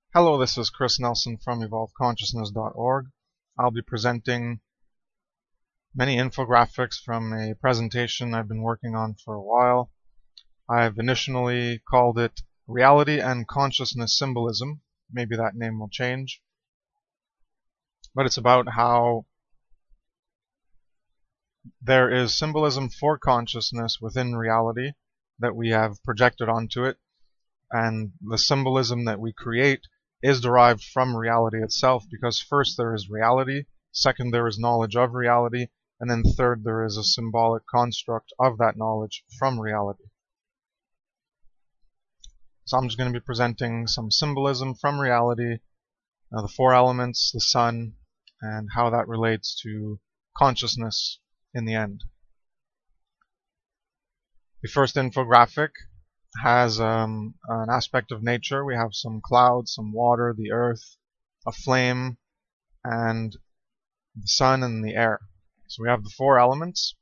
Hello, this is Chris Nelson from EvolvedConsciousness.org. I'll be presenting many infographics from a presentation I've been working on for a while. I've initially called it Reality and Consciousness Symbolism. Maybe that name will change. But it's about how there is symbolism for consciousness within reality that we have projected onto it, and the symbolism that we create is derived from reality itself, because first there is reality, second there is knowledge of reality, and then third there is a symbolic construct of that knowledge from reality. So I'm just going to be presenting some symbolism from reality, the four elements, the sun, and how that relates to consciousness in the end. The first infographic has an aspect of nature. We have some clouds, some water, the earth, a flame, and the sun and the air. So we have the four elements.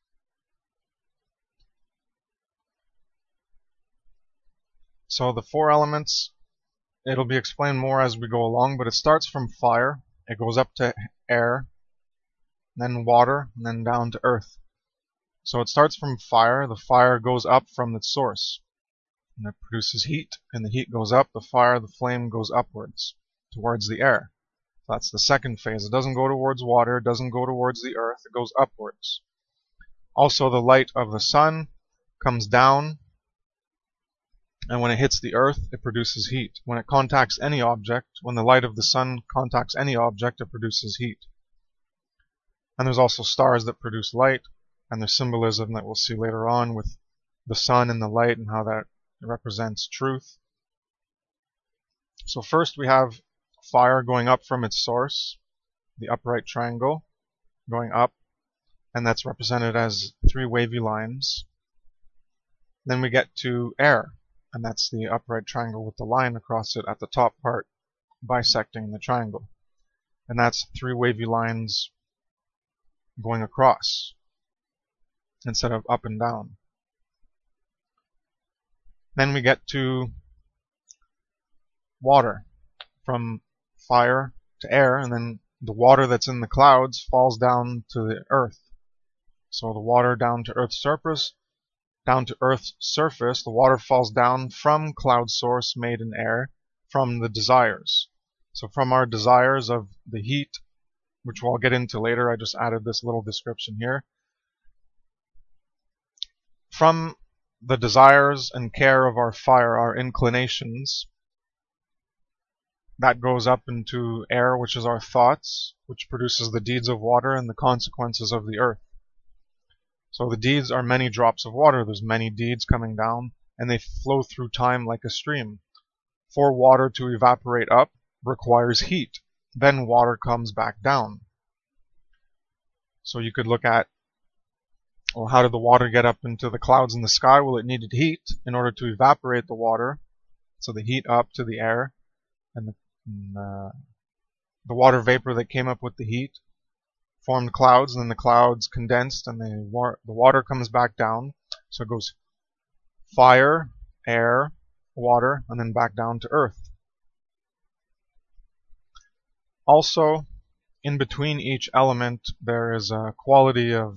So the four elements, it'll be explained more as we go along, but it starts from fire, it goes up to air, then water, and then down to earth. So it starts from fire, the fire goes up from its source, and it produces heat, and the heat goes up, the fire, the flame goes upwards, towards the air. That's the second phase. It doesn't go towards water, it doesn't go towards the earth, it goes upwards. Also, the light of the sun comes down, and when it hits the earth, it produces heat. When it contacts any object, when the light of the sun contacts any object, it produces heat. And there's also stars that produce light, and there's symbolism that we'll see later on with the sun and the light and how that represents truth. So first we have fire going up from its source, the upright triangle going up, and that's represented as three wavy lines. Then we get to air, and that's the upright triangle with the line across it at the top part bisecting the triangle, and that's three wavy lines going across instead of up and down. Then we get to water, from fire to air, and then the water that's in the clouds falls down to the earth. So the water down to Earth's surface, the water falls down from cloud source made in air, from the desires. So from our desires of the heat, which we'll get into later, I just added this little description here. From the desires and care of our fire, our inclinations, that goes up into air, which is our thoughts, which produces the deeds of water and the consequences of the earth. So the deeds are many drops of water. There's many deeds coming down, and they flow through time like a stream. For water to evaporate up requires heat. Then water comes back down. So you could look at, well, how did the water get up into the clouds in the sky? Well, it needed heat in order to evaporate the water. So the heat up to the air, and the water vapor that came up with the heat formed clouds, and then the clouds condensed, and the water comes back down. So it goes fire, air, water, and then back down to earth. Also, in between each element, there is a quality of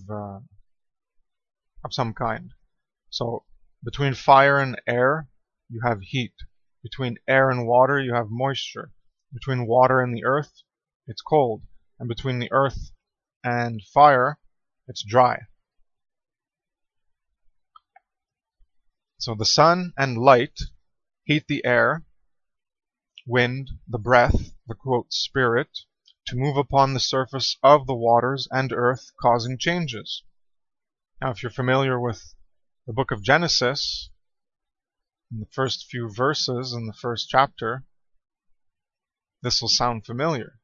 some kind. So between fire and air, you have heat. Between air and water, you have moisture. Between water and the earth, it's cold. And between the earth and fire, it's dry. So the sun and light heat the air, wind, the breath, the quote spirit, to move upon the surface of the waters and earth, causing changes. Now, if you're familiar with the book of Genesis, in the first few verses in the first chapter, this will sound familiar,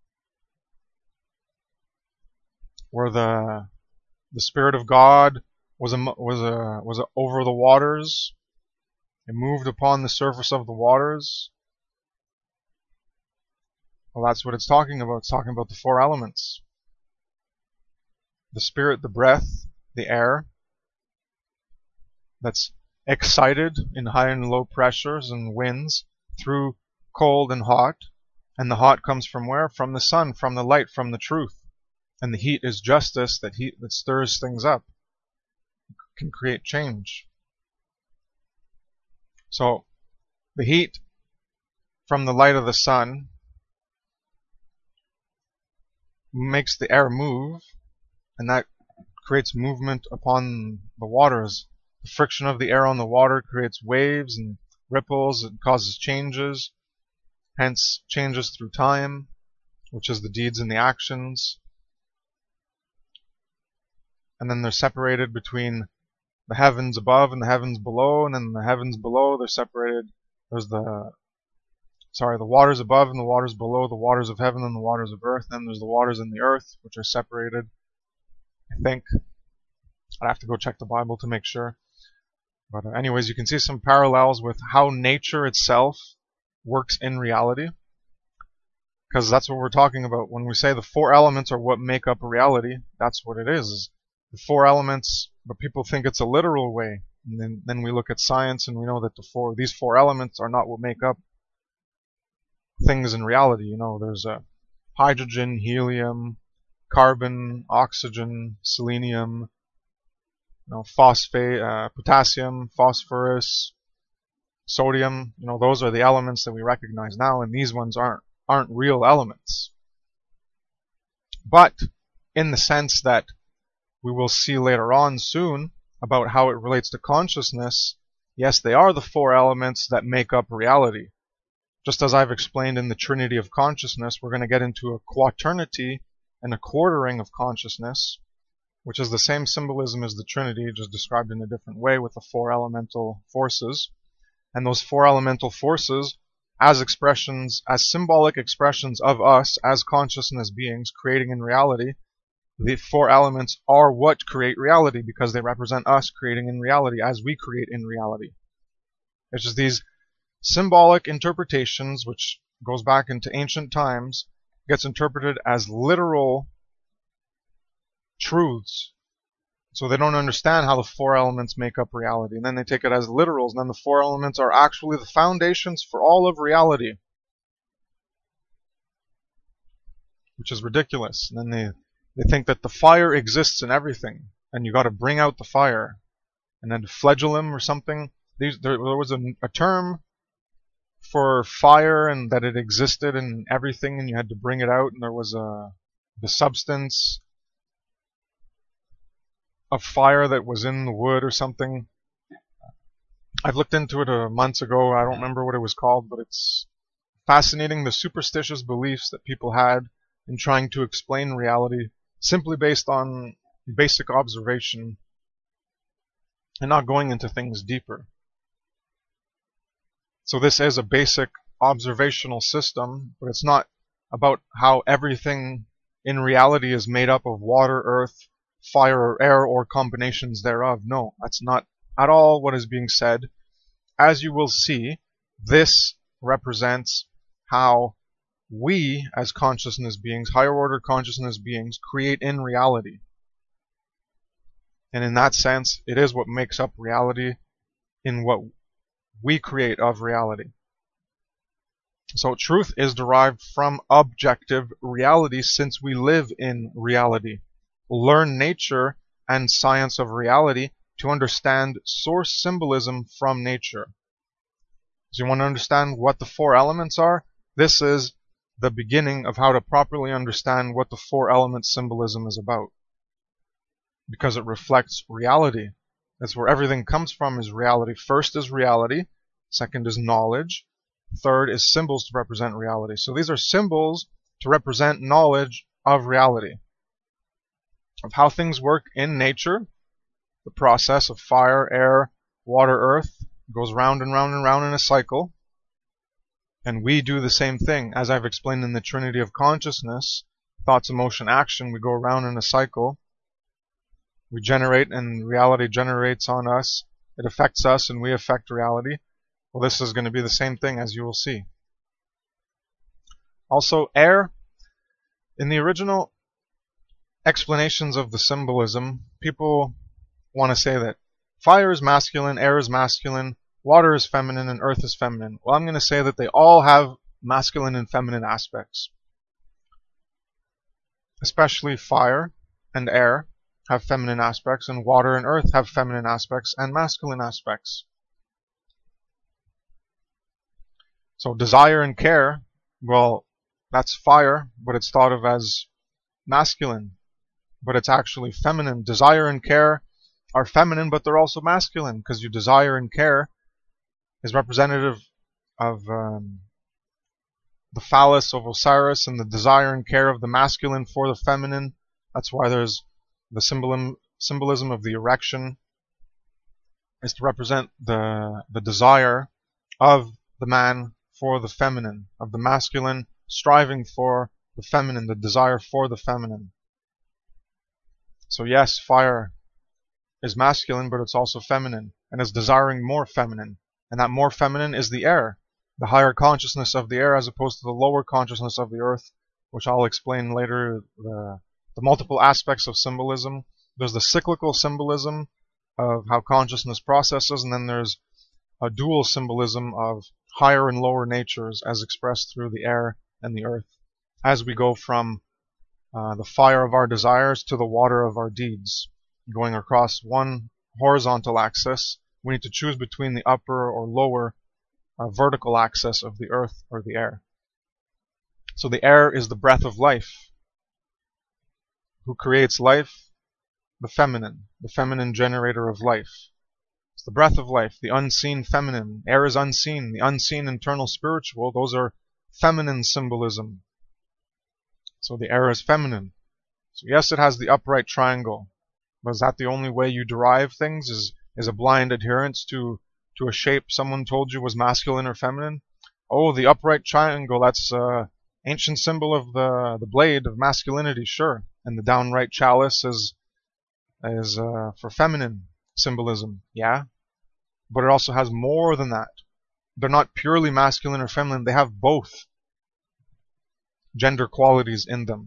where the Spirit of God was over the waters. It moved upon the surface of the waters. Well, that's what it's talking about. It's talking about the four elements. The spirit, the breath, the air, that's excited in high and low pressures and winds through cold and hot. And the hot comes from where? From the sun, from the light, from the truth. And the heat is justice, that heat that stirs things up, can create change. So the heat from the light of the sun makes the air move, and that creates movement upon the waters. The friction of the air on the water creates waves and ripples. It causes changes, hence changes through time, which is the deeds and the actions. And then they're separated between the heavens above and the heavens below, and then the heavens below, they're separated. There's the waters above and the waters below, the waters of heaven and the waters of earth. Then there's the waters in the earth, which are separated. I think I'd have to go check the Bible to make sure. But anyways, you can see some parallels with how nature itself works in reality, because that's what we're talking about when we say the four elements are what make up reality. That's what it is. The four elements, but people think it's a literal way. And then we look at science and we know that these four elements are not what make up things in reality. You know, there's hydrogen, helium, carbon, oxygen, selenium, phosphate, potassium, phosphorus, sodium. Those are the elements that we recognize now, and these ones aren't real elements. But in the sense that we will see later on soon about how it relates to consciousness, yes, they are the four elements that make up reality. Just as I've explained in the Trinity of Consciousness, we're going to get into a quaternity and a quartering of consciousness, which is the same symbolism as the Trinity, just described in a different way with the four elemental forces. And those four elemental forces, as symbolic expressions of us as consciousness beings creating in reality, the four elements are what create reality, because they represent us creating in reality as we create in reality. It's just these symbolic interpretations, which goes back into ancient times, gets interpreted as literal truths. So they don't understand how the four elements make up reality. And then they take it as literals, and then the four elements are actually the foundations for all of reality. Which is ridiculous. And then they think that the fire exists in everything, and you got to bring out the fire. And then flagellum or something. There was a term for fire, and that it existed in everything, and you had to bring it out. And there was the substance of fire that was in the wood or something. I've looked into it months ago. I don't remember what it was called, but it's fascinating, the superstitious beliefs that people had in trying to explain reality simply based on basic observation and not going into things deeper. So this is a basic observational system, but it's not about how everything in reality is made up of water, earth, fire, or air, or combinations thereof. No, that's not at all what is being said. As you will see, this represents how we, as consciousness beings, higher order consciousness beings, create in reality. And in that sense, it is what makes up reality in what we create of reality. So truth is derived from objective reality, since we live in reality. Learn nature and science of reality to understand source symbolism from nature. So you want to understand what the four elements are? This is the beginning of how to properly understand what the four element symbolism is about. Because it reflects reality. That's where everything comes from, is reality. First is reality. Second is knowledge. Third is symbols to represent reality. So these are symbols to represent knowledge of reality, of how things work in nature. The process of fire, air, water, earth goes round and round and round in a cycle. And we do the same thing. As I've explained in the Trinity of Consciousness, thoughts, emotion, action, we go around in a cycle. We generate, and reality generates on us. It affects us, and we affect reality. Well, this is going to be the same thing, as you will see. Also, air. In the original explanations of the symbolism, people want to say that fire is masculine, air is masculine, water is feminine, and earth is feminine. Well, I'm going to say that they all have masculine and feminine aspects. Especially fire and air have feminine aspects, and water and earth have feminine aspects and masculine aspects. So desire and care, well, that's fire, but it's thought of as masculine, but it's actually feminine. Desire and care are feminine, but they're also masculine, because your desire and care is representative of the phallus of Osiris and the desire and care of the masculine for the feminine. That's why there's the symbolism of the erection is to represent the desire of the man for the feminine, of the masculine striving for the feminine, the desire for the feminine. So yes, fire is masculine, but it's also feminine, and is desiring more feminine, and that more feminine is the air, the higher consciousness of the air as opposed to the lower consciousness of the earth, which I'll explain later, the multiple aspects of symbolism. There's the cyclical symbolism of how consciousness processes, and then there's a dual symbolism of higher and lower natures as expressed through the air and the earth, as we go from the fire of our desires to the water of our deeds. Going across one horizontal axis, we need to choose between the upper or lower vertical axis of the earth or the air. So the air is the breath of life. Who creates life? The feminine generator of life. It's the breath of life, the unseen feminine. Air is unseen, the unseen internal spiritual, those are feminine symbolism. So the air is feminine. So yes, it has the upright triangle, but is that the only way you derive things? Is a blind adherence to a shape someone told you was masculine or feminine? Oh, the upright triangle, that's ancient symbol of the blade of masculinity, sure. And the downright chalice is for feminine symbolism, yeah. But it also has more than that. They're not purely masculine or feminine, they have both gender qualities in them.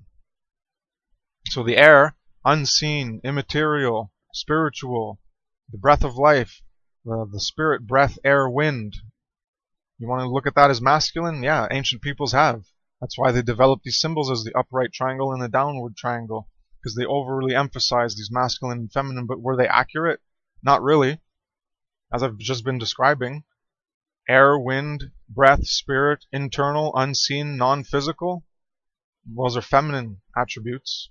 So the air, unseen, immaterial, spiritual, the breath of life, the spirit, breath, air, wind. You want to look at that as masculine? Yeah, ancient peoples have. That's why they developed these symbols as the upright triangle and the downward triangle, because they overly emphasize these masculine and feminine. But were they accurate? Not really. As I've just been describing, air, wind, breath, spirit, internal, unseen, non-physical, those are feminine attributes.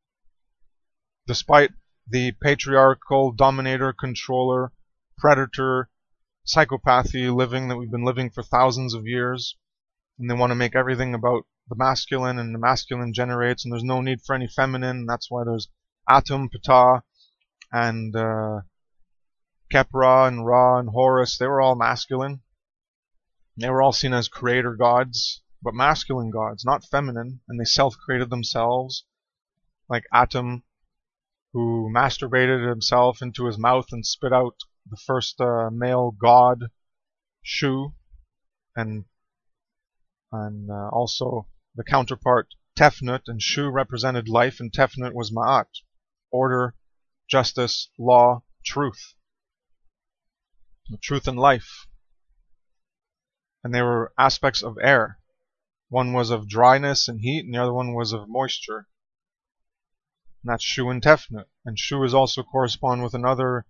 Despite the patriarchal, dominator, controller, predator, psychopathy living that we've been living for thousands of years, and they want to make everything about the masculine, and the masculine generates, and there's no need for any feminine, and that's why there's Atum, Ptah, and Khepra, and Ra, and Horus. They were all masculine. They were all seen as creator gods, but masculine gods, not feminine, and they self-created themselves, like Atum, who masturbated himself into his mouth and spit out the first male god, Shu, and also the counterpart Tefnut, and Shu represented life, and Tefnut was Ma'at, order, justice, law, truth. Truth and life. And they were aspects of air. One was of dryness and heat, and the other one was of moisture. And that's Shu and Tefnut. And Shu is also correspond with another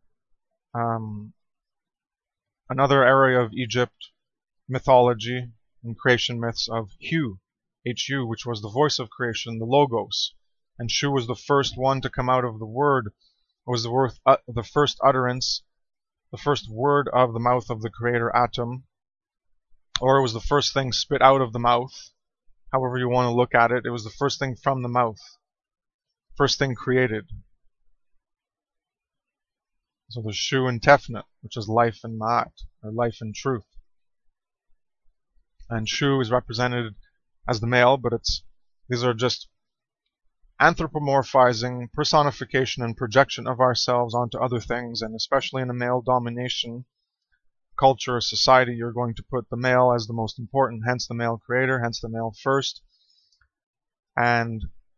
area of Egypt mythology and creation myths of Hu, H-U, which was the voice of creation, the Logos. And Shu was the first one to come out of the word, was the first utterance, the first word of the mouth of the creator Atum, or it was the first thing spit out of the mouth. However you want to look at it, it was the first thing from the mouth, first thing created. So there's Shu and Tefnut, which is life and Ma'at, or life and truth. And Shu is represented as the male, but these are just anthropomorphizing, personification, and projection of ourselves onto other things, and especially in a male domination culture or society, you're going to put the male as the most important, hence the male creator, hence the male first, and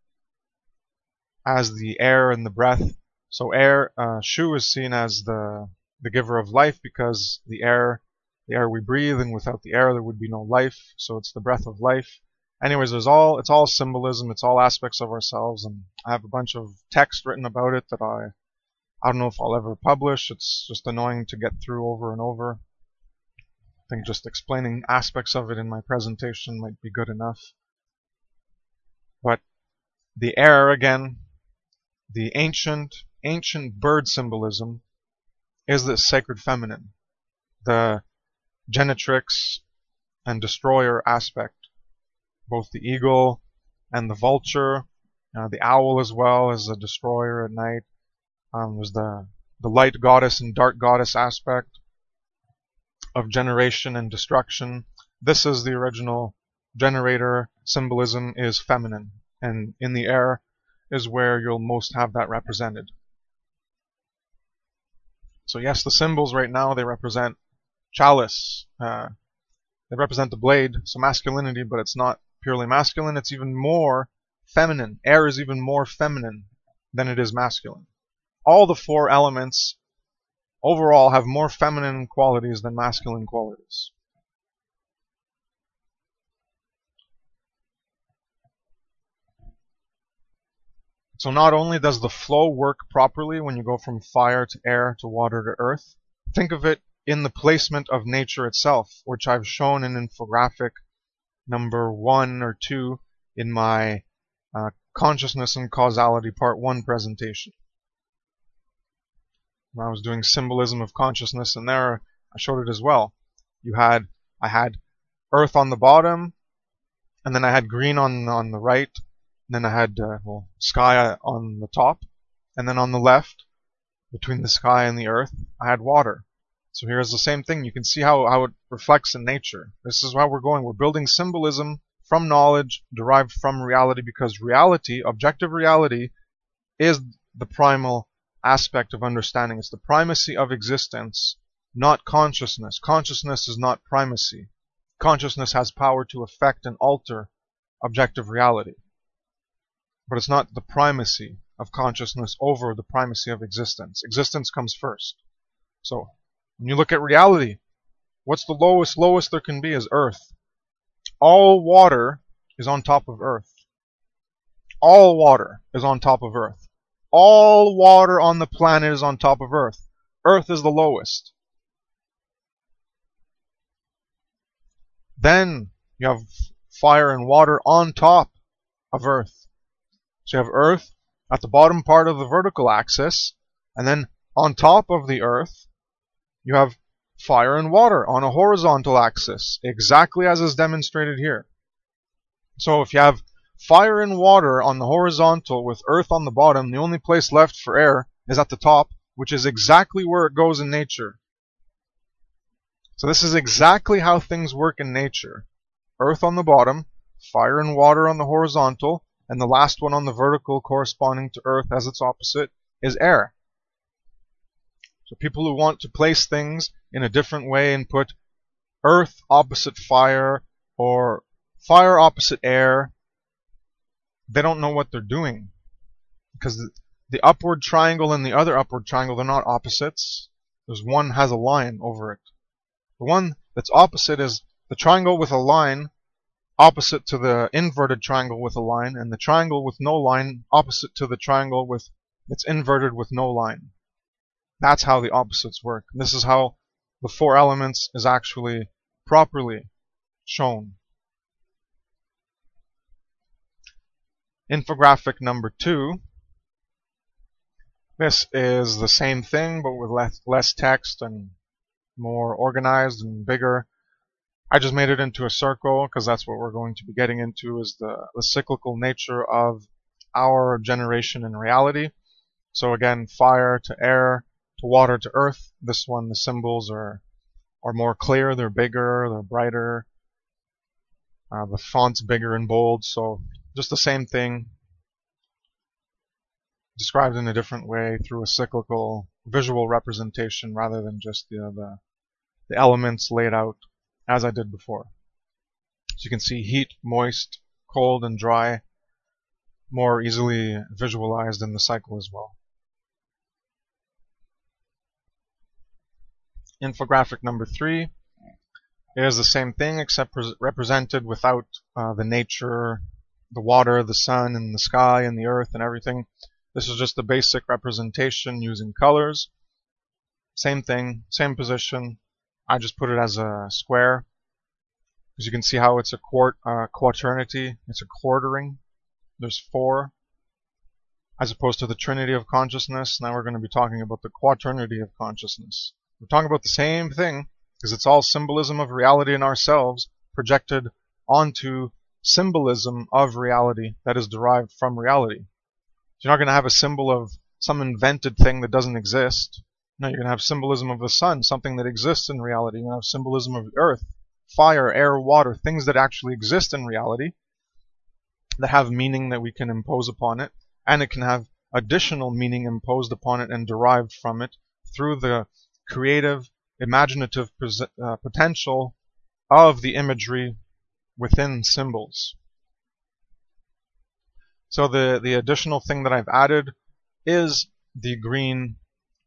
as the air and the breath. So air, Shu is seen as the giver of life, because the air the air we breathe, and without the air there would be no life, so it's the breath of life. Anyways, it's all symbolism, it's all aspects of ourselves, and I have a bunch of text written about it that I don't know if I'll ever publish. It's just annoying to get through over and over. I think just explaining aspects of it in my presentation might be good enough. But the air, again, the ancient bird symbolism is the sacred feminine, the genetrix and destroyer aspect. Both the eagle and the vulture, the owl as well as a destroyer at night. There's the light goddess and dark goddess aspect of generation and destruction. This is the original generator symbolism, is feminine, and in the air is where you'll most have that represented. So yes, the symbols right now, they represent chalice, they represent the blade, so masculinity, but it's not purely masculine, it's even more feminine. Air is even more feminine than it is masculine. All the four elements overall have more feminine qualities than masculine qualities. So not only does the flow work properly when you go from fire to air to water to earth, think of it in the placement of nature itself, which I've shown in infographic number 1 or 2 in my Consciousness and Causality Part 1 presentation. When I was doing symbolism of consciousness, and there I showed it as well. I had earth on the bottom, and then I had green on the right, and then I had sky on the top, and then on the left, between the sky and the earth, I had water. So here's the same thing. You can see how it reflects in nature. This is how we're going. We're building symbolism from knowledge derived from reality, because reality, objective reality, is the primal aspect of understanding. It's the primacy of existence, not consciousness. Consciousness is not primacy. Consciousness has power to affect and alter objective reality. But it's not the primacy of consciousness over the primacy of existence. Existence comes first. So when you look at reality, what's the lowest there can be is earth. All water is on top of earth. All water is on top of earth. All water on the planet is on top of earth. Earth is the lowest. Then you have fire and water on top of earth. So you have earth at the bottom part of the vertical axis, and then on top of the earth you have fire and water on a horizontal axis, exactly as is demonstrated here. So if you have fire and water on the horizontal with earth on the bottom, the only place left for air is at the top, which is exactly where it goes in nature. So this is exactly how things work in nature. Earth on the bottom, fire and water on the horizontal, and the last one on the vertical corresponding to earth as its opposite is air. So people who want to place things in a different way and put earth opposite fire or fire opposite air, they don't know what they're doing. Because the upward triangle and the other upward triangle, they're not opposites. There's one has a line over it. The one that's opposite is the triangle with a line opposite to the inverted triangle with a line, and the triangle with no line opposite to the triangle with that's inverted with no line. That's how the opposites work. This is how the four elements is actually properly shown. Infographic number 2. This is the same thing, but with less text and more organized and bigger. I just made it into a circle because that's what we're going to be getting into, is the cyclical nature of our generation in reality. So again, fire to air, to water to earth. This one, the symbols are more clear, they're bigger, they're brighter. The font's bigger and bold, so just the same thing described in a different way through a cyclical visual representation rather than just the elements laid out as I did before. So you can see heat, moist, cold, and dry more easily visualized in the cycle as well. Infographic number 3. It is the same thing except represented without the nature, the water, the sun, and the sky, and the earth, and everything. This is just the basic representation using colors. Same thing, same position. I just put it as a square. As you can see how it's a quaternity, it's a quartering. There's 4. As opposed to the trinity of consciousness, now we're going to be talking about the quaternity of consciousness. We're talking about the same thing, because it's all symbolism of reality in ourselves projected onto symbolism of reality that is derived from reality. So you're not going to have a symbol of some invented thing that doesn't exist. No, you're going to have symbolism of the sun, something that exists in reality. You're going to have symbolism of the earth, fire, air, water, things that actually exist in reality, that have meaning that we can impose upon it, and it can have additional meaning imposed upon it and derived from it through the creative, imaginative potential of the imagery within symbols. So the additional thing that I've added is the green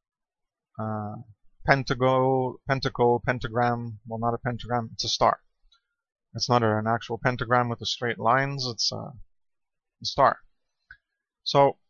pentacle, pentagram. Well, not a pentagram, it's a star. It's not an actual pentagram with the straight lines, it's a star. So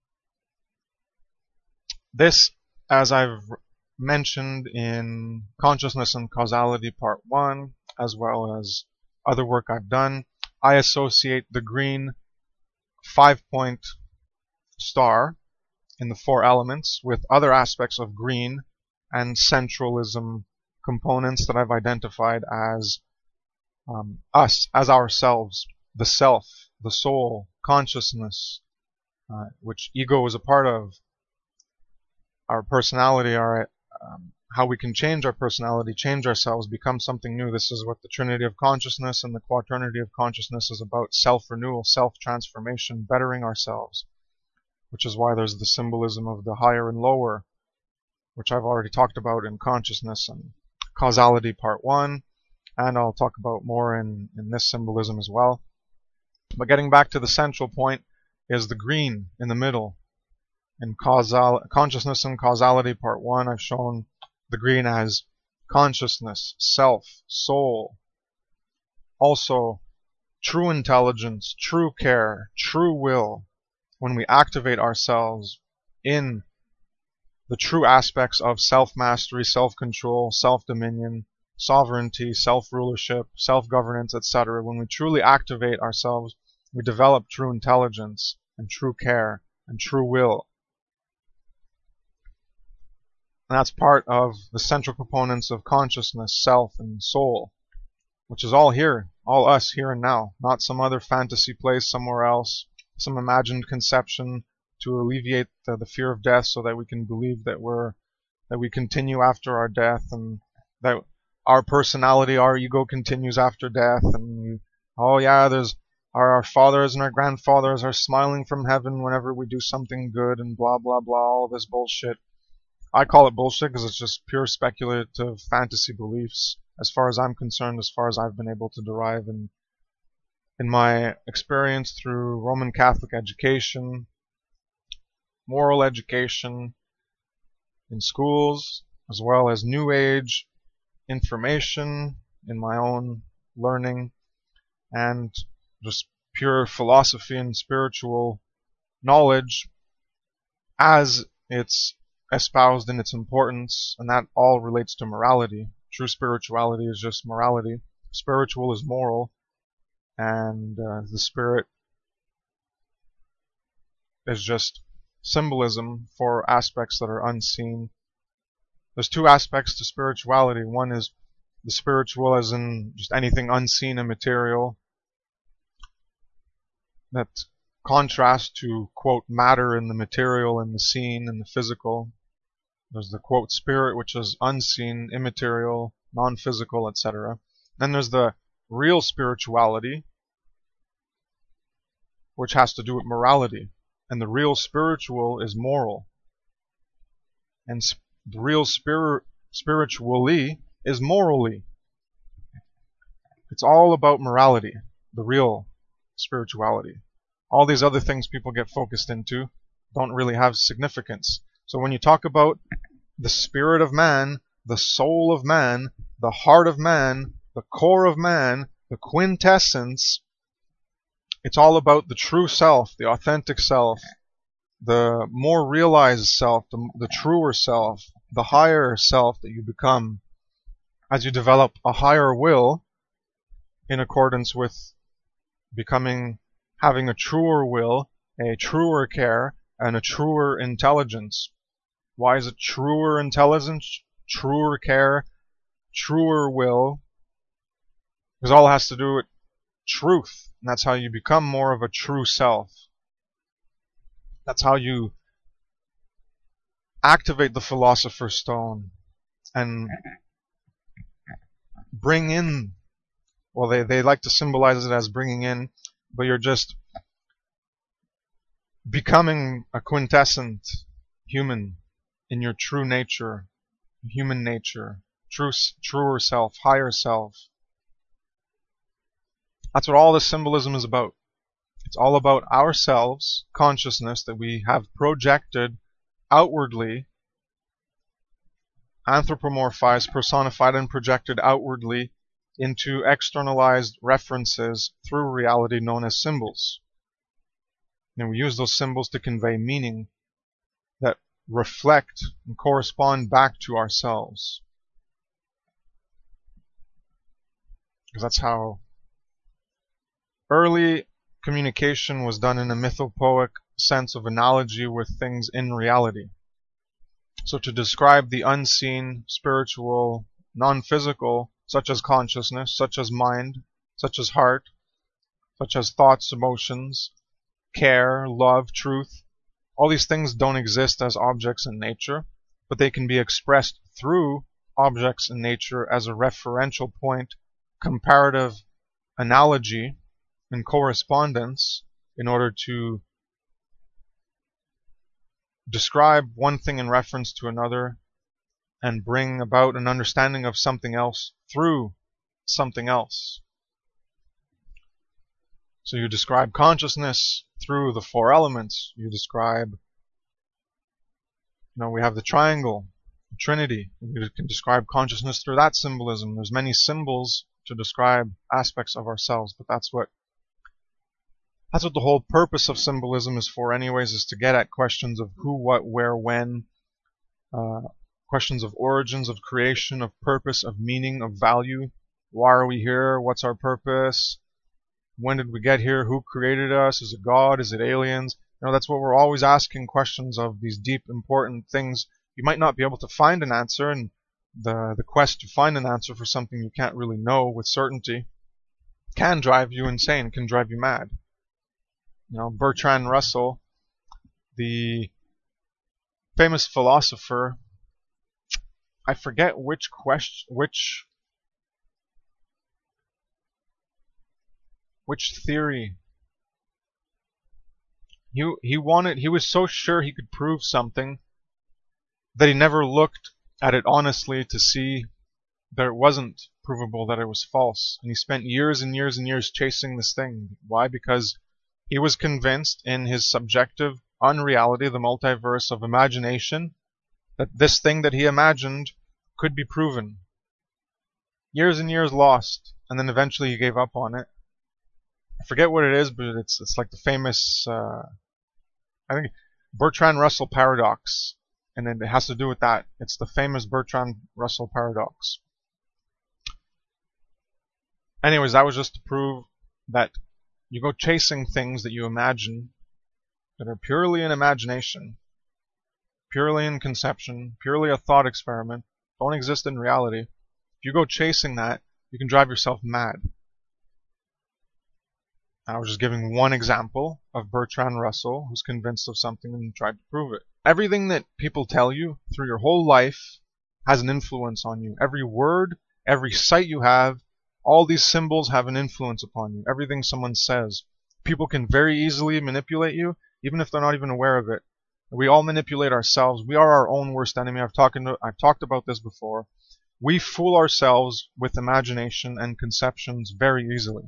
this, as I've mentioned in Consciousness and Causality Part 1, as well as other work I've done, I associate the green 5-point star in the 4 elements with other aspects of green and centralism components that I've identified as us, as ourselves, the self, the soul, consciousness, which ego is a part of, our personality, our how we can change our personality, change ourselves, become something new. This is what the Trinity of Consciousness and the Quaternity of Consciousness is about: self-renewal, self-transformation, bettering ourselves, which is why there's the symbolism of the higher and lower, which I've already talked about in Consciousness and Causality Part 1, and I'll talk about more in this symbolism as well. But getting back to the central point is the green in the middle. In Consciousness and Causality Part 1, I've shown the green as consciousness, self, soul. Also, true intelligence, true care, true will. When we activate ourselves in the true aspects of self-mastery, self-control, self-dominion, sovereignty, self-rulership, self-governance, etc. When we truly activate ourselves, we develop true intelligence and true care and true will. And that's part of the central components of consciousness, self, and soul, which is all here, all us here and now, not some other fantasy place somewhere else, some imagined conception to alleviate the fear of death so that we can believe that we continue after our death, and that our personality, our ego continues after death, and there's our fathers and our grandfathers are smiling from heaven whenever we do something good, and blah blah blah, all this bullshit. I call it bullshit because it's just pure speculative fantasy beliefs, as far as I'm concerned, as far as I've been able to derive in my experience through Roman Catholic education, moral education in schools, as well as New Age information in my own learning, and just pure philosophy and spiritual knowledge as it's espoused in its importance, and that all relates to morality. True spirituality is just morality. Spiritual is moral, and the spirit is just symbolism for aspects that are unseen. There's 2 aspects to spirituality. One is the spiritual as in just anything unseen and material that contrasts to, quote, matter in the material and the seen and the physical. There's the, quote, spirit, which is unseen, immaterial, non-physical, etc. Then there's the real spirituality, which has to do with morality. And the real spiritual is moral. And the real spiritually is morally. It's all about morality, the real spirituality. All these other things people get focused into don't really have significance. So when you talk about the spirit of man, the soul of man, the heart of man, the core of man, the quintessence, it's all about the true self, the authentic self, the more realized self, the truer self, the higher self that you become as you develop a higher will in accordance with having a truer will, a truer care, and a truer intelligence. Why is it truer intelligence, truer care, truer will? Because all it has to do with truth, and that's how you become more of a true self. That's how you activate the Philosopher's Stone and bring in, well, they like to symbolize it as bringing in, but you're just becoming a quintessent human in your true nature, human nature, truer self, higher self. That's what all this symbolism is about. It's all about ourselves, consciousness that we have projected outwardly, anthropomorphized, personified, and projected outwardly into externalized references through reality known as symbols. And we use those symbols to convey meaning that reflect and correspond back to ourselves. Because that's how early communication was done, in a mythopoeic sense of analogy with things in reality. So to describe the unseen, spiritual, non-physical, such as consciousness, such as mind, such as heart, such as thoughts, emotions, care, love, truth, all these things don't exist as objects in nature, but they can be expressed through objects in nature as a referential point, comparative analogy, and correspondence in order to describe one thing in reference to another and bring about an understanding of something else through something else. So you describe consciousness through the four elements. You describe, we have the triangle, the Trinity. You can describe consciousness through that symbolism. There's many symbols to describe aspects of ourselves, but that's what the whole purpose of symbolism is for anyways, is to get at questions of who, what, where, when, questions of origins, of creation, of purpose, of meaning, of value. Why are we here? What's our purpose? When did we get here? Who created us? Is it God? Is it aliens? That's what we're always asking questions of, these deep, important things. You might not be able to find an answer, and the quest to find an answer for something you can't really know with certainty can drive you insane, can drive you mad. Bertrand Russell, the famous philosopher, I forget which theory. He was so sure he could prove something that he never looked at it honestly to see that it wasn't provable, that it was false. And he spent years and years and years chasing this thing. Why? Because he was convinced in his subjective unreality, the multiverse of imagination, that this thing that he imagined could be proven. Years and years lost, and then eventually he gave up on it. I forget what it is, but it's like the famous, I think, Bertrand Russell paradox, and then it has to do with that. It's the famous Bertrand Russell paradox. Anyways, that was just to prove that you go chasing things that you imagine that are purely in imagination, purely in conception, purely a thought experiment, don't exist in reality. If you go chasing that, you can drive yourself mad. I was just giving one example of Bertrand Russell, who's convinced of something and tried to prove it. Everything that people tell you through your whole life has an influence on you. Every word, every sight you have, all these symbols have an influence upon you. Everything someone says. People can very easily manipulate you, even if they're not even aware of it. We all manipulate ourselves. We are our own worst enemy. I've talked about this before. We fool ourselves with imagination and conceptions very easily.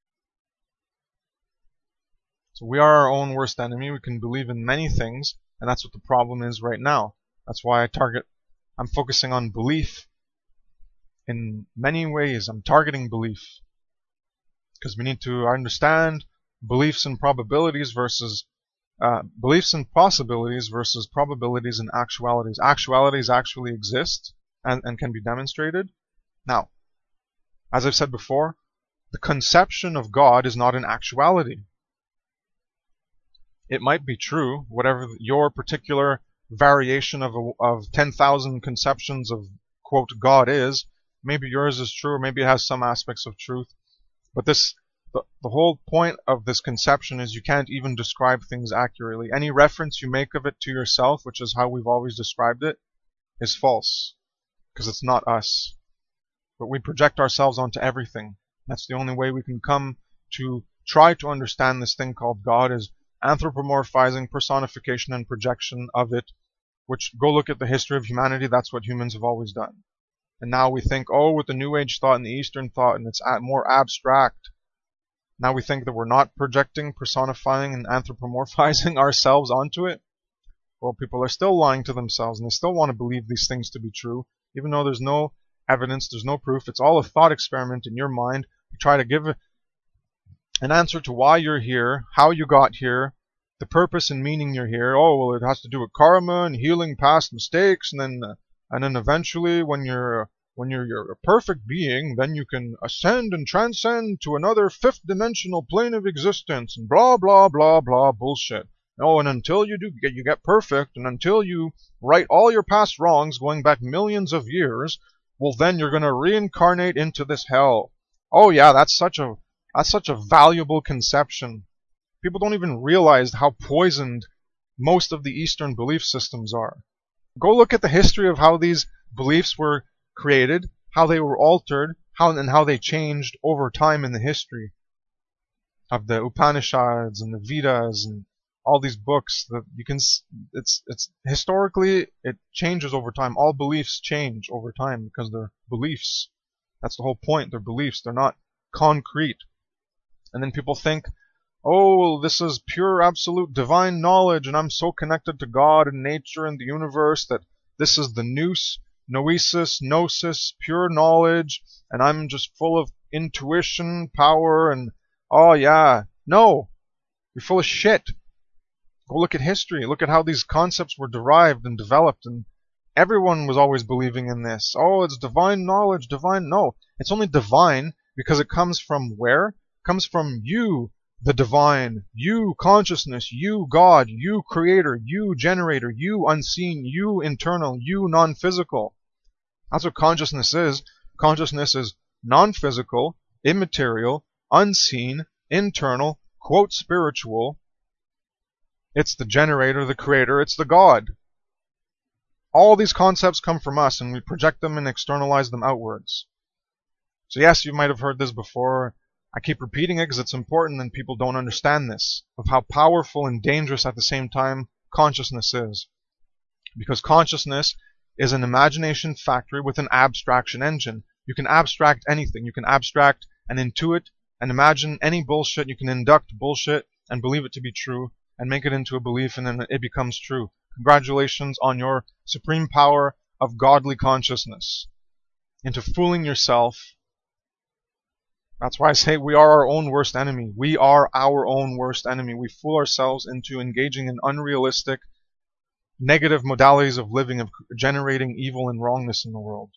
So we are our own worst enemy. We can believe in many things, and that's what the problem is right now. That's why I'm focusing on belief in many ways. I'm targeting belief because we need to understand beliefs and probabilities versus beliefs and possibilities versus probabilities and actualities. Actualities actually exist and can be demonstrated. Now, as I've said before, the conception of God is not an actuality. It might be true, whatever your particular variation of 10,000 conceptions of, quote, God is. Maybe yours is true, or maybe it has some aspects of truth. But the whole point of this conception is you can't even describe things accurately. Any reference you make of it to yourself, which is how we've always described it, is false. Because it's not us. But we project ourselves onto everything. That's the only way we can come to try to understand this thing called God, is anthropomorphizing, personification, and projection of it. Which, go look at the history of humanity, that's what humans have always done. And now we think, oh, with the New Age thought and the Eastern thought, and it's more abstract. Now we think that we're not projecting, personifying, and anthropomorphizing ourselves onto it. Well, people are still lying to themselves, and they still want to believe these things to be true, even though there's no evidence, there's no proof. It's all a thought experiment in your mind. You try to give an answer to why you're here, how you got here, the purpose and meaning you're here. Oh, well, it has to do with karma and healing past mistakes, and then eventually, when you're a perfect being, then you can ascend and transcend to another fifth dimensional plane of existence, and blah blah blah blah bullshit. Oh, and until you get perfect, and until you right all your past wrongs going back millions of years, well, then you're gonna reincarnate into this hell. Oh yeah, that's such a valuable conception. People don't even realize how poisoned most of the Eastern belief systems are. Go look at the history of how these beliefs were created, how they were altered, how they changed over time in the history of the Upanishads and the Vedas and all these books. That you can, it's historically it changes over time. All beliefs change over time because they're beliefs. That's the whole point. They're beliefs. They're not concrete. And then people think, oh, this is pure, absolute, divine knowledge, and I'm so connected to God and nature and the universe that this is the nous, noesis, gnosis, pure knowledge, and I'm just full of intuition, power, and oh yeah. No, you're full of shit. Go look at history. Look at how these concepts were derived and developed, and everyone was always believing in this. Oh, it's divine knowledge, divine. No, it's only divine because it comes from where? It comes from you, the divine, you consciousness, you God, you creator, you generator, you unseen, you internal, you non-physical. That's what consciousness is. Consciousness is non-physical, immaterial, unseen, internal, quote spiritual. It's the generator, the creator, it's the God. All these concepts come from us, and we project them and externalize them outwards. So yes, you might have heard this before. I keep repeating it because it's important and people don't understand this, of how powerful and dangerous at the same time consciousness is. Because consciousness is an imagination factory with an abstraction engine. You can abstract anything. You can abstract and intuit and imagine any bullshit. You can induct bullshit and believe it to be true and make it into a belief, and then it becomes true. Congratulations on your supreme power of godly consciousness. Into fooling yourself. That's why I say we are our own worst enemy. We are our own worst enemy. We fool ourselves into engaging in unrealistic, negative modalities of living, of generating evil and wrongness in the world.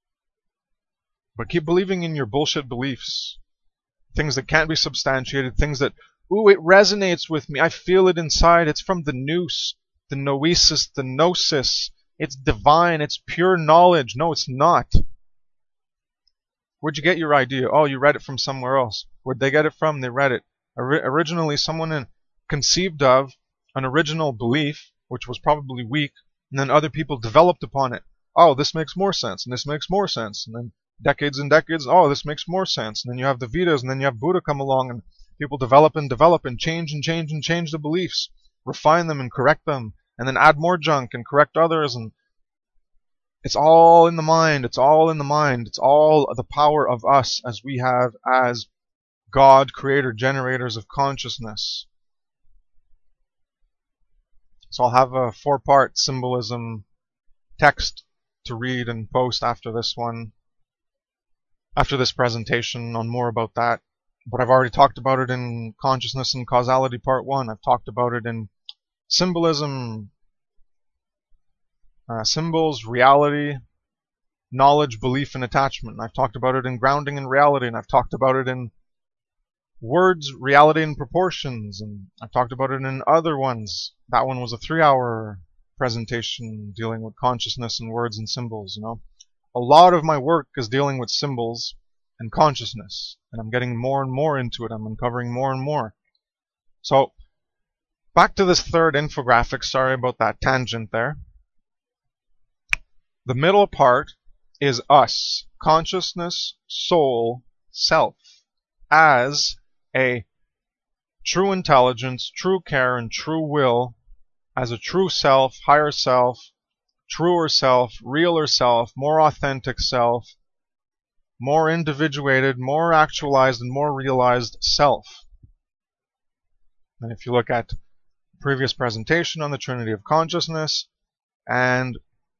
But keep believing in your bullshit beliefs. Things that can't be substantiated, things that, ooh, it resonates with me. I feel it inside. It's from the nous, the noesis, the gnosis. It's divine. It's pure knowledge. No, it's not. Where'd you get your idea? Oh, you read it from somewhere else. Where'd they get it from? They read it. Originally, someone conceived of an original belief, which was probably weak, and then other people developed upon it. Oh, this makes more sense, and this makes more sense. And then decades and decades, oh, this makes more sense. And then you have the Vedas, and then you have Buddha come along, and people develop and change and change and change the beliefs, refine them and correct them, and then add more junk and correct others, and it's all in the mind. It's all in the mind. It's all the power of us as we have as God, creator, generators of consciousness. So I'll have a 4-part symbolism text to read and post after this one. after this presentation on more about that. But I've already talked about it in Consciousness and Causality Part 1. I've talked about it in Symbolism, Symbols, Reality, Knowledge, Belief, and Attachment. And I've talked about it in Grounding and Reality, and I've talked about it in Words, Reality, and Proportions, and I've talked about it in other ones. That one was a 3-hour presentation dealing with consciousness and words and symbols, A lot of my work is dealing with symbols and consciousness, and I'm getting more and more into it. I'm uncovering more and more. So, back to this third infographic. Sorry about that tangent there. The middle part is us, consciousness, soul, self, as a true intelligence, true care, and true will, as a true self, higher self, truer self, realer self, more authentic self, more individuated, more actualized, and more realized self. And if you look at the previous presentation on the Trinity of Consciousness and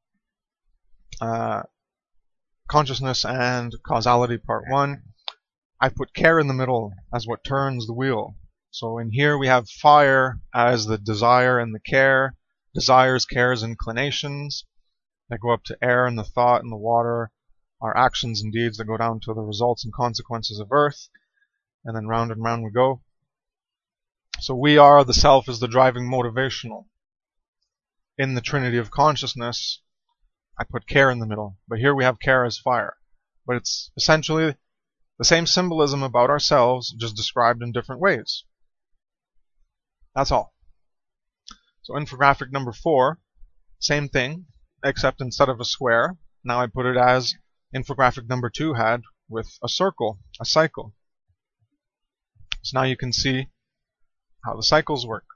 Consciousness and Causality Part 1, I put care in the middle as what turns the wheel. So in here we have fire as the desire and the care, desires, cares, inclinations that go up to air and the thought and the water, our actions and deeds that go down to the results and consequences of earth, and then round and round we go. So we are, the self is the driving motivational. In the Trinity of Consciousness, I put care in the middle, but here we have care as fire. But it's essentially the same symbolism about ourselves, just described in different ways. That's all. So infographic number 4, same thing, except instead of a square, now I put it as infographic number 2 had, with a circle, a cycle. So now you can see how the cycles work.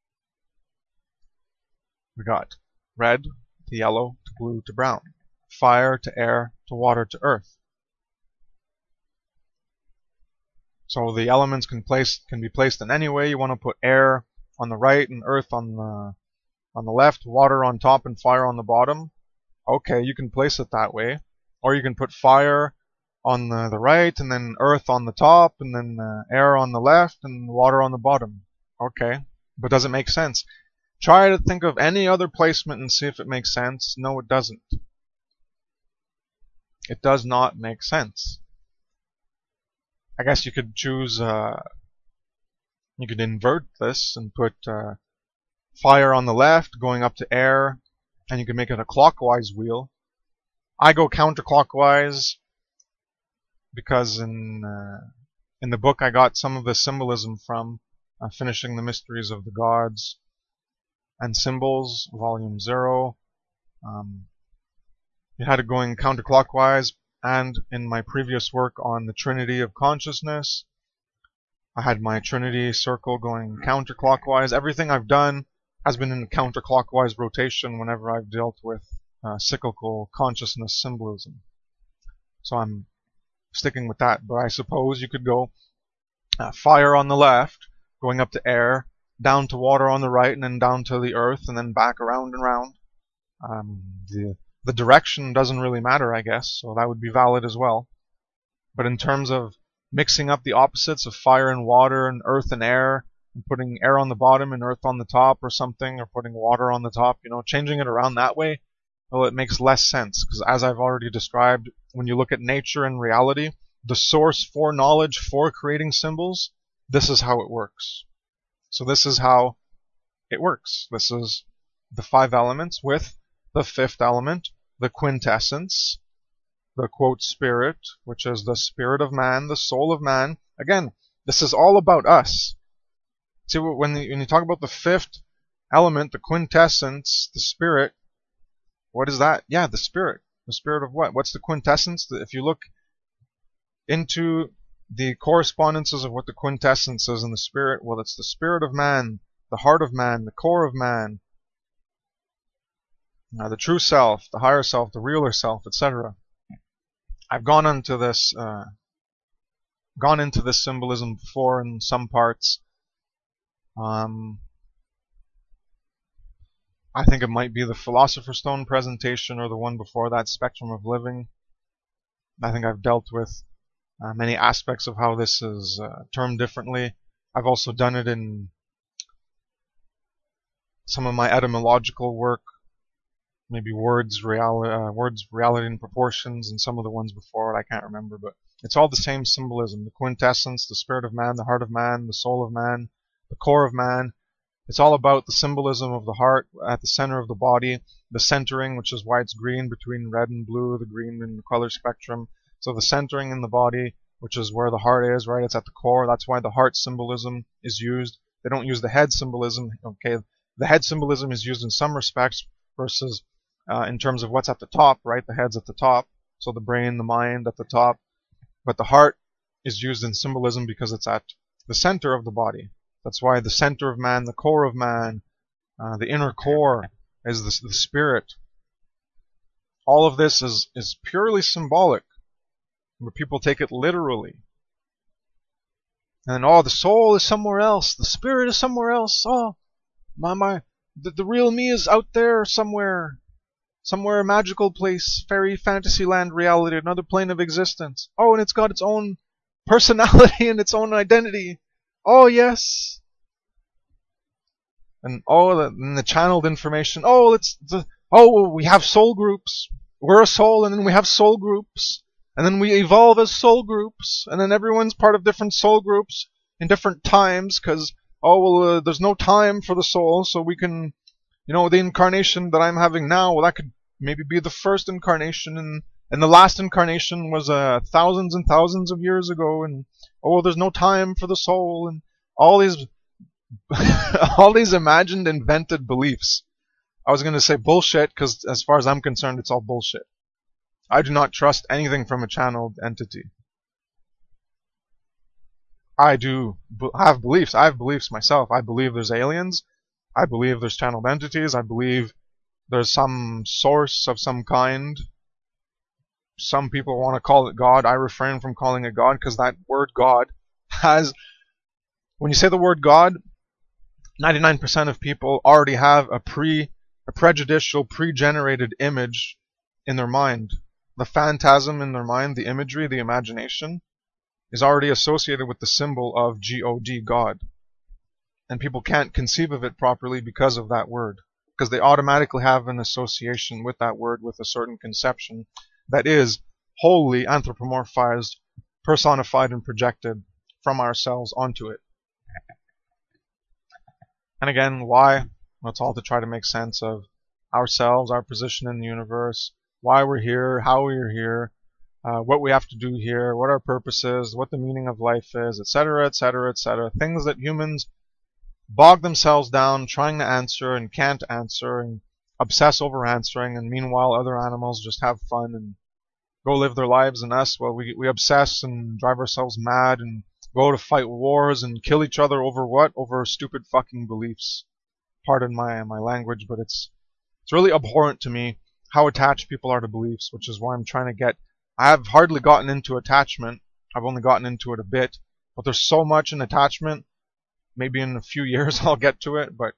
We got red to yellow to blue to brown, fire to air to water to earth. So the elements can be placed in any way. You want to put air on the right and earth on the left, water on top and fire on the bottom. Okay, you can place it that way. Or you can put fire on the right and then earth on the top and then air on the left and water on the bottom. Okay, but does it make sense? Try to think of any other placement and see if it makes sense. No, it doesn't. It does not make sense. I guess you could choose, you could invert this and put fire on the left going up to air, and you can make it a clockwise wheel. I go counterclockwise because in the book I got some of the symbolism from Finishing the Mysteries of the Gods and Symbols, Volume 0. You had it going counterclockwise, and in my previous work on the Trinity of Consciousness, I had my Trinity circle going counterclockwise. Everything I've done has been in counterclockwise rotation whenever I've dealt with cyclical consciousness symbolism. So I'm sticking with that. But I suppose you could go fire on the left, going up to air, down to water on the right, and then down to the earth, and then back around and round. The direction doesn't really matter, I guess, so that would be valid as well. But in terms of mixing up the opposites of fire and water and earth and air, and putting air on the bottom and earth on the top or something, or putting water on the top, changing it around that way, well, it makes less sense, because as I've already described, when you look at nature and reality, the source for knowledge for creating symbols, this is how it works. So this is how it works. This is the 5 elements with the 5th element, the quintessence, the quote spirit, which is the spirit of man, the soul of man. Again, this is all about us. See, when you talk about the 5th element, the quintessence, the spirit, what is that? Yeah, the spirit. The spirit of what? What's the quintessence? If you look into the correspondences of what the quintessence is in the spirit, well, it's the spirit of man, the heart of man, the core of man, the true self, the higher self, the realer self, etc. I've gone into this symbolism before in some parts. I think it might be the Philosopher's Stone presentation or the one before that, Spectrum of Living. I think I've dealt with many aspects of how this is termed differently. I've also done it in some of my etymological work, maybe words, reality, and proportions, and some of the ones before it, I can't remember, but it's all the same symbolism. The quintessence, the spirit of man, the heart of man, the soul of man, the core of man. It's all about the symbolism of the heart at the center of the body, the centering, which is why it's green between red and blue, the green in the color spectrum. So the centering in the body, which is where the heart is, right? It's at the core. That's why the heart symbolism is used. They don't use the head symbolism. Okay, the head symbolism is used in some respects versus in terms of what's at the top, right? The head's at the top, so the brain, the mind at the top. But the heart is used in symbolism because it's at the center of the body. That's why the center of man, the core of man, the inner core is the spirit. All of this is purely symbolic, where people take it literally. And the soul is somewhere else, the spirit is somewhere else. Oh, the real me is out there somewhere a magical place, fairy, fantasy land, reality, another plane of existence. Oh, and it's got its own personality and its own identity. Oh, yes. And the channeled information. We have soul groups. We're a soul, and then we have soul groups. And then we evolve as soul groups. And then everyone's part of different soul groups in different times, because, there's no time for the soul, so we can, the incarnation that I'm having now, that could maybe be the first incarnation, and the last incarnation was thousands and thousands of years ago, and there's no time for the soul, and all these all these imagined, invented beliefs. I was going to say bullshit, because as far as I'm concerned, it's all bullshit. I do not trust anything from a channeled entity. I have beliefs. I have beliefs myself. I believe there's aliens. I believe there's channeled entities. I believe there's some source of some kind. Some people want to call it God. I refrain from calling it God, because that word God has... When you say the word God, 99% of people already have a prejudicial, pre-generated image in their mind. The phantasm in their mind, the imagery, the imagination, is already associated with the symbol of G-O-D, God. And people can't conceive of it properly because of that word. Because they automatically have an association with that word, with a certain conception that is wholly anthropomorphized, personified, and projected from ourselves onto it. And again, why? Well, it's all to try to make sense of ourselves, our position in the universe, why we're here, how we're here, what we have to do here, what our purpose is, what the meaning of life is, etc., etc., etc. Things that humans bog themselves down trying to answer and can't answer and obsess over answering, and meanwhile other animals just have fun and go live their lives, and us, well, we obsess and drive ourselves mad and go to fight wars and kill each other over what? Over stupid fucking beliefs. Pardon my language, but it's really abhorrent to me how attached people are to beliefs, which is why I'm trying to get... I have hardly gotten into attachment. I've only gotten into it a bit, but there's so much in attachment. Maybe in a few years I'll get to it, but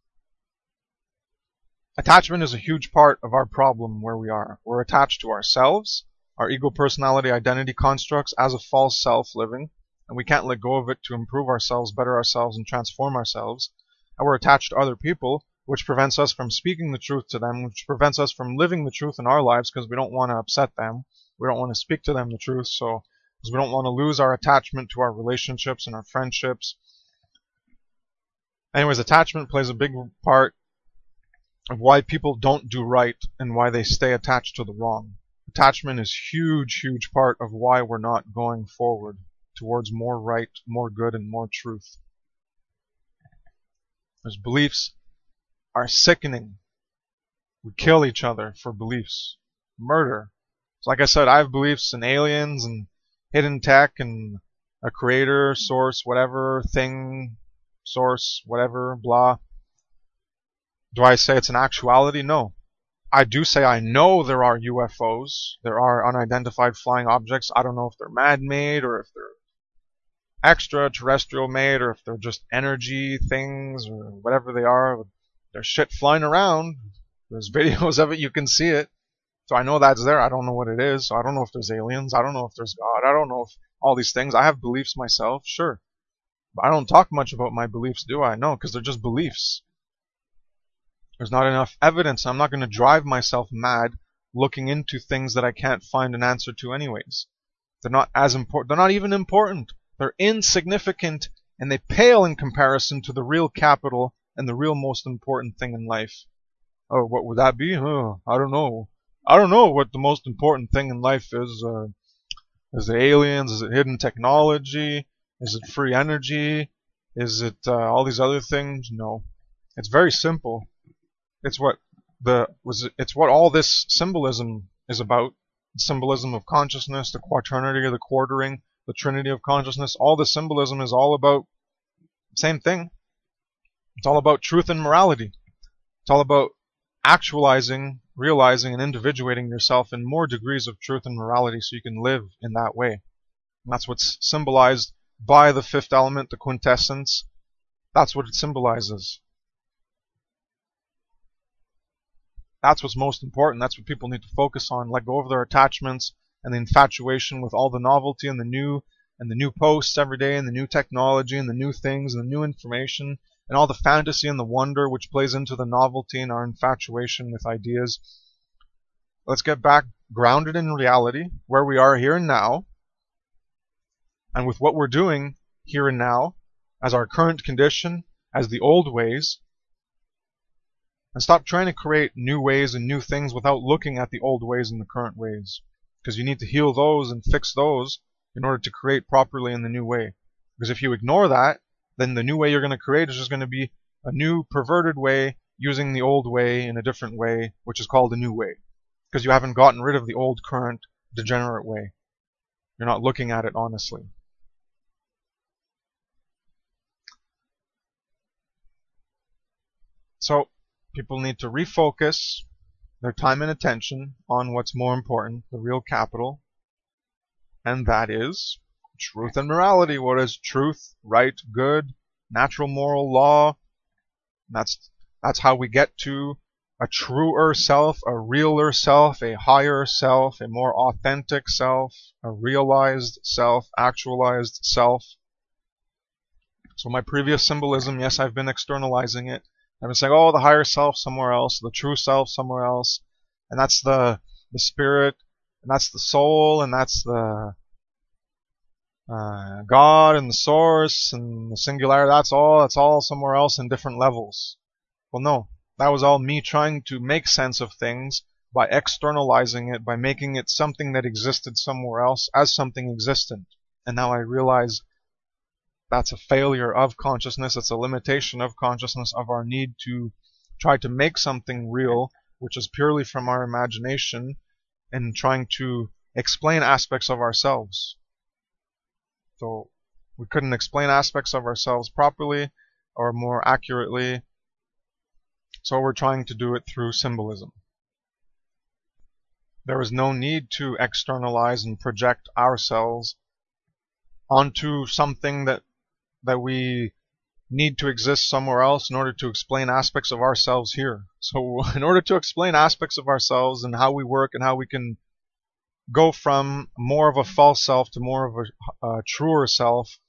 attachment is a huge part of our problem where we are. We're attached to ourselves, our ego, personality, identity constructs as a false self living, and we can't let go of it to improve ourselves, better ourselves, and transform ourselves. And we're attached to other people, which prevents us from speaking the truth to them, which prevents us from living the truth in our lives because we don't want to upset them. We don't want to speak to them the truth, so because we don't want to lose our attachment to our relationships and our friendships. Anyways, attachment plays a big part of why people don't do right and why they stay attached to the wrong. Attachment is huge, huge part of why we're not going forward towards more right, more good, and more truth. Those beliefs are sickening. We kill each other for beliefs. Murder. So like I said, I have beliefs in aliens and hidden tech and a creator, source, whatever, thing, source, whatever, blah. Do I say it's an actuality? No. I do say I know there are UFOs. There are unidentified flying objects. I don't know if they're man-made or if they're extraterrestrial made or if they're just energy things or whatever they are. There's shit flying around. There's videos of it. You can see it. So I know that's there. I don't know what it is. So I don't know if there's aliens. I don't know if there's God. I don't know if all these things. I have beliefs myself, sure. But I don't talk much about my beliefs, do I? No, because they're just beliefs. There's not enough evidence. I'm not going to drive myself mad looking into things that I can't find an answer to anyways. They're not as important. They're not even important. They're insignificant, and they pale in comparison to the real capital and the real most important thing in life. Oh, what would that be? I don't know. I don't know what the most important thing in life is. Is it aliens? Is it hidden technology? Is it free energy? Is it all these other things? No. It's very simple. It's what all this symbolism is about. The symbolism of consciousness, the quaternity or the quartering, the trinity of consciousness. All the symbolism is all about the same thing. It's all about truth and morality. It's all about actualizing, realizing, and individuating yourself in more degrees of truth and morality so you can live in that way. And that's what's symbolized by the fifth element, the quintessence. That's what it symbolizes. That's what's most important. That's what people need to focus on. Let go of their attachments and the infatuation with all the novelty and the new posts every day and the new technology and the new things and the new information and all the fantasy and the wonder which plays into the novelty and our infatuation with ideas. Let's get back grounded in reality, where we are here and now, and with what we're doing here and now as our current condition, as the old ways, and stop trying to create new ways and new things without looking at the old ways and the current ways. Because you need to heal those and fix those in order to create properly in the new way. Because if you ignore that, then the new way you're going to create is just going to be a new perverted way using the old way in a different way, which is called a new way. Because you haven't gotten rid of the old, current, degenerate way. You're not looking at it honestly. So, people need to refocus their time and attention on what's more important, the real capital, and that is truth and morality. What is truth, right, good, natural moral law? That's how we get to a truer self, a realer self, a higher self, a more authentic self, a realized self, actualized self. So my previous symbolism, yes, I've been externalizing it. I've been saying, oh, the higher self somewhere else, the true self somewhere else, and that's the spirit, and that's the soul, and that's the God and the source and the singularity. That's all somewhere else in different levels. Well, no, that was all me trying to make sense of things by externalizing it, by making it something that existed somewhere else as something existent. And now I realize that's a failure of consciousness. It's a limitation of consciousness, of our need to try to make something real, which is purely from our imagination, and trying to explain aspects of ourselves. So we couldn't explain aspects of ourselves properly or more accurately, so we're trying to do it through symbolism. There is no need to externalize and project ourselves onto something that we need to exist somewhere else in order to explain aspects of ourselves here. So in order to explain aspects of ourselves and how we work and how we can go from more of a false self to more of a truer self,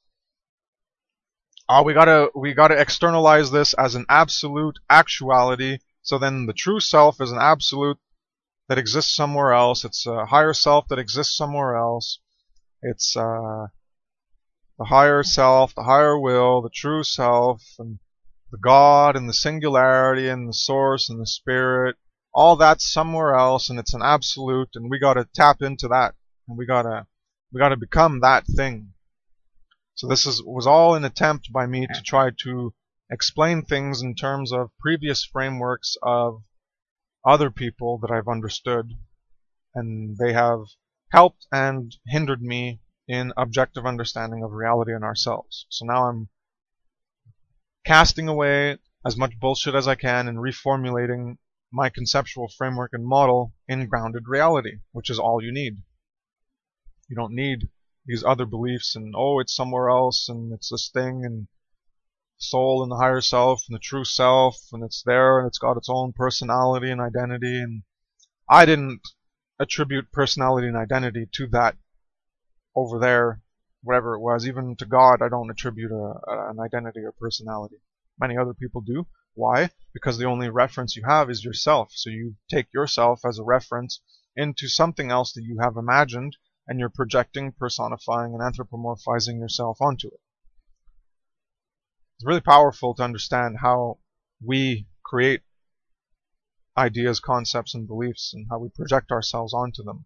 we gotta externalize this as an absolute actuality. So then the true self is an absolute that exists somewhere else. It's a higher self that exists somewhere else. It's the higher self, the higher will, the true self, and the God and the singularity and the source and the spirit. All that's somewhere else, and it's an absolute, and we gotta tap into that, and we gotta become that thing. So this was all an attempt by me to try to explain things in terms of previous frameworks of other people that I've understood, and they have helped and hindered me in objective understanding of reality and ourselves. So now I'm casting away as much bullshit as I can and reformulating my conceptual framework and model in grounded reality, which is all you need. You don't need these other beliefs and, oh, it's somewhere else and it's this thing and soul and the higher self and the true self and it's there and it's got its own personality and identity. And I didn't attribute personality and identity to that over there, whatever it was. Even to God, I don't attribute an identity or personality. Many other people do. Why? Because the only reference you have is yourself. So you take yourself as a reference into something else that you have imagined, and you're projecting, personifying, and anthropomorphizing yourself onto it. It's really powerful to understand how we create ideas, concepts, and beliefs, and how we project ourselves onto them.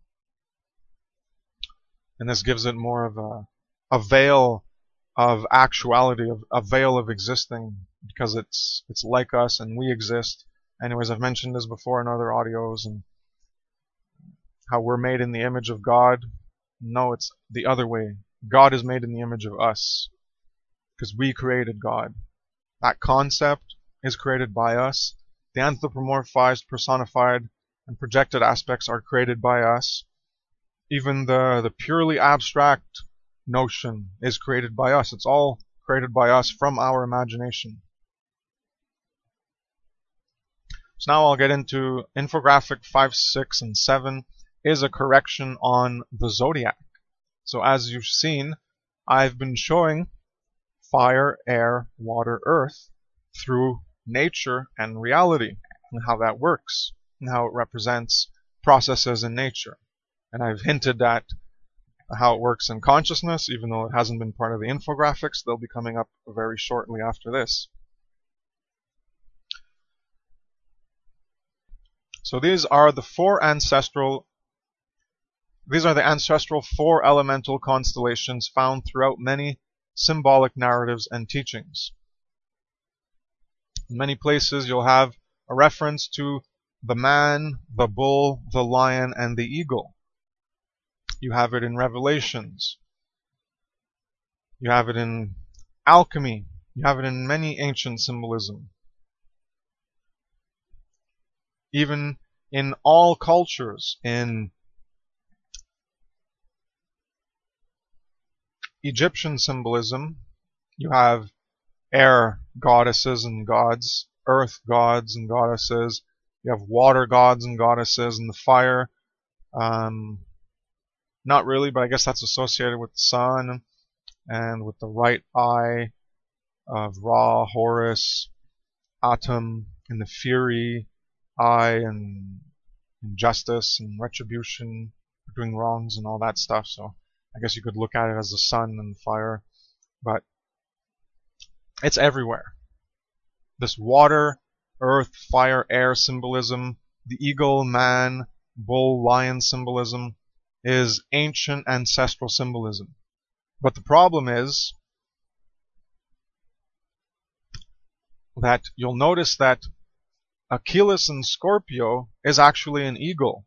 And this gives it more of a veil of actuality, a veil of existing, because it's like us and we exist. Anyways, I've mentioned this before in other audios, and how we're made in the image of God. No, it's the other way. God is made in the image of us, because we created God. That concept is created by us. The anthropomorphized, personified, and projected aspects are created by us. Even the purely abstract notion is created by us. It's all created by us from our imagination. So now I'll get into infographic 5, 6, and 7 is a correction on the zodiac. So as you've seen, I've been showing fire, air, water, earth through nature and reality, and how that works, and how it represents processes in nature. And I've hinted at how it works in consciousness, even though it hasn't been part of the infographics. They'll be coming up very shortly after this. So these are the ancestral 4 elemental constellations found throughout many symbolic narratives and teachings. In many places you'll have a reference to the man, the bull, the lion, and the eagle. You have it in Revelations. You have it in alchemy. You have it in many ancient symbolism. Even in all cultures, in Egyptian symbolism, you have air goddesses and gods, earth gods and goddesses. You have water gods and goddesses, and the fire. Not really, but I guess that's associated with the sun and with the right eye of Ra, Horus, Atum, and the fury eye, and justice and retribution for doing wrongs and all that stuff. So I guess you could look at it as the sun and fire, but it's everywhere. This water, earth, fire, air symbolism, the eagle, man, bull, lion symbolism is ancient ancestral symbolism. But the problem is that you'll notice that Achilles in Scorpio is actually an eagle.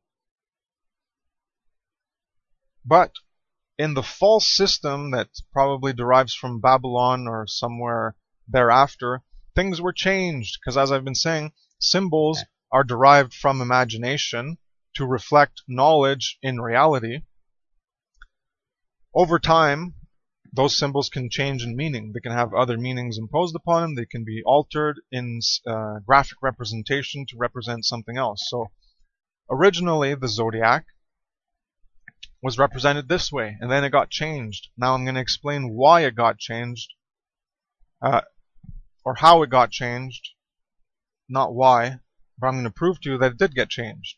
But in the false system that probably derives from Babylon or somewhere thereafter, things were changed, because as I've been saying, symbols are derived from imagination to reflect knowledge in reality. Over time, those symbols can change in meaning. They can have other meanings imposed upon them. They can be altered in graphic representation to represent something else. So originally the zodiac was represented this way, and then it got changed. Now I'm going to explain why it got changed, or how it got changed, not why, but I'm going to prove to you that it did get changed.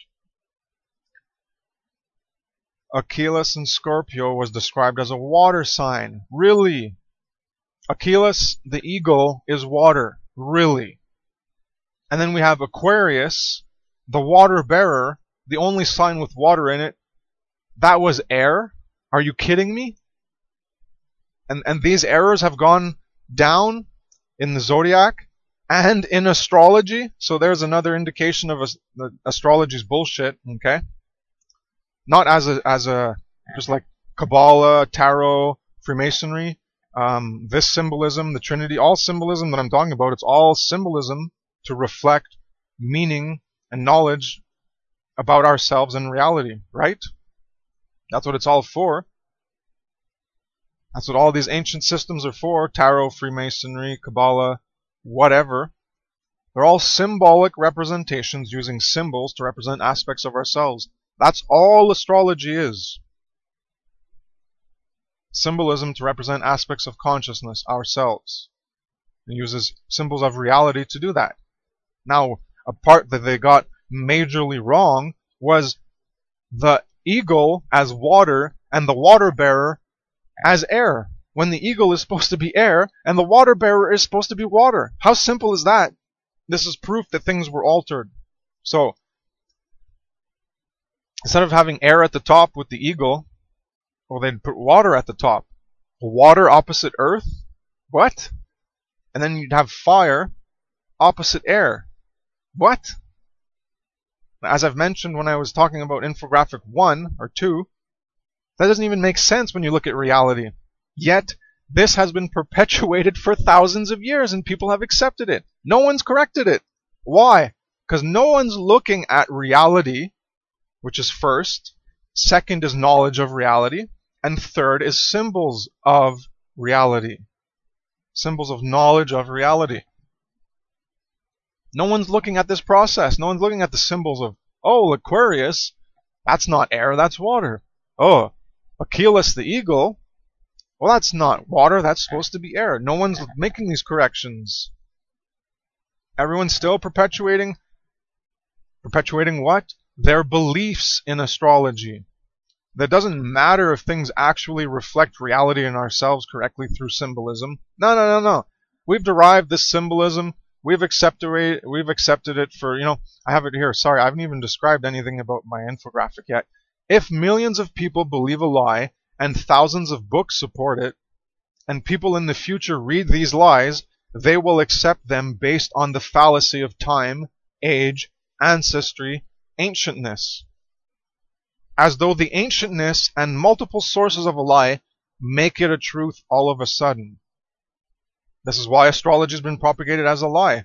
Achilles in Scorpio was described as a water sign. Really? Achilles, the eagle, is water. Really? And then we have Aquarius, the water bearer, the only sign with water in it. That was air? Are you kidding me? And these errors have gone down in the zodiac and in astrology. So there's another indication of astrology's bullshit, okay? Not as a just like Kabbalah, Tarot, Freemasonry, this symbolism, the Trinity, all symbolism that I'm talking about, it's all symbolism to reflect meaning and knowledge about ourselves and reality, right? That's what it's all for. That's what all these ancient systems are for. Tarot, Freemasonry, Kabbalah, whatever. They're all symbolic representations using symbols to represent aspects of ourselves. That's all astrology is. Symbolism to represent aspects of consciousness, ourselves. It uses symbols of reality to do that. Now, a part that they got majorly wrong was the eagle as water and the water bearer as air. When the eagle is supposed to be air and the water bearer is supposed to be water. How simple is that? This is proof that things were altered. So, instead of having air at the top with the eagle, well, they'd put water at the top. Water opposite earth? What? And then you'd have fire opposite air. What? As I've mentioned when I was talking about infographic 1 or 2, that doesn't even make sense when you look at reality. Yet, this has been perpetuated for thousands of years and people have accepted it. No one's corrected it. Why? Because no one's looking at reality, which is first, second is knowledge of reality, and third is symbols of reality. Symbols of knowledge of reality. No one's looking at this process. No one's looking at the symbols of, oh, Aquarius, that's not air, that's water. Oh, Achilles the eagle, well, that's not water, that's supposed to be air. No one's making these corrections. Everyone's still perpetuating what? Their beliefs in astrology. That doesn't matter if things actually reflect reality in ourselves correctly through symbolism. No. We've derived this symbolism. We've accepted it for, I have it here. Sorry, I haven't even described anything about my infographic yet. If millions of people believe a lie and thousands of books support it, and people in the future read these lies, they will accept them based on the fallacy of time, age, ancestry, ancientness. As though the ancientness and multiple sources of a lie make it a truth all of a sudden. This is why astrology has been propagated as a lie.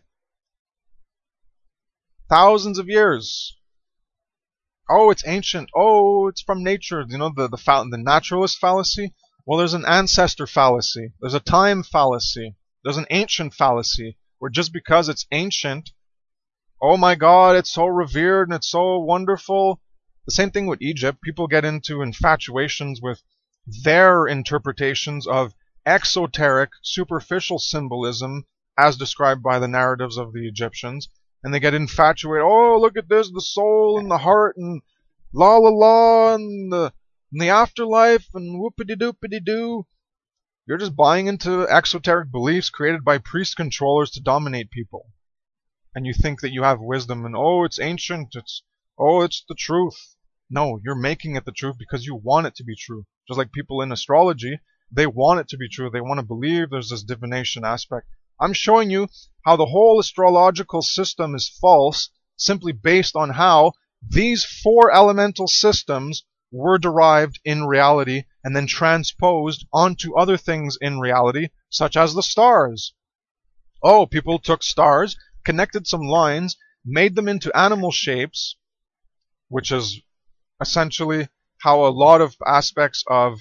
Thousands of years. Oh, it's ancient. Oh, it's from nature. The naturalist fallacy? Well, there's an ancestor fallacy. There's a time fallacy. There's an ancient fallacy. Where just because it's ancient, oh my God, it's so revered and it's so wonderful. The same thing with Egypt. People get into infatuations with their interpretations of exoteric, superficial symbolism as described by the narratives of the Egyptians. And they get infatuated. Oh, look at this, the soul and the heart and la la la and the afterlife and whoopity doopity doo. You're just buying into exoteric beliefs created by priest controllers to dominate people. And you think that you have wisdom and oh, it's ancient, it's the truth. No, you're making it the truth because you want it to be true. Just like people in astrology, they want it to be true. They want to believe there's this divination aspect. I'm showing you how the whole astrological system is false simply based on how these 4 elemental systems were derived in reality and then transposed onto other things in reality, such as the stars. Oh, people took stars, connected some lines, made them into animal shapes, which is essentially how a lot of aspects of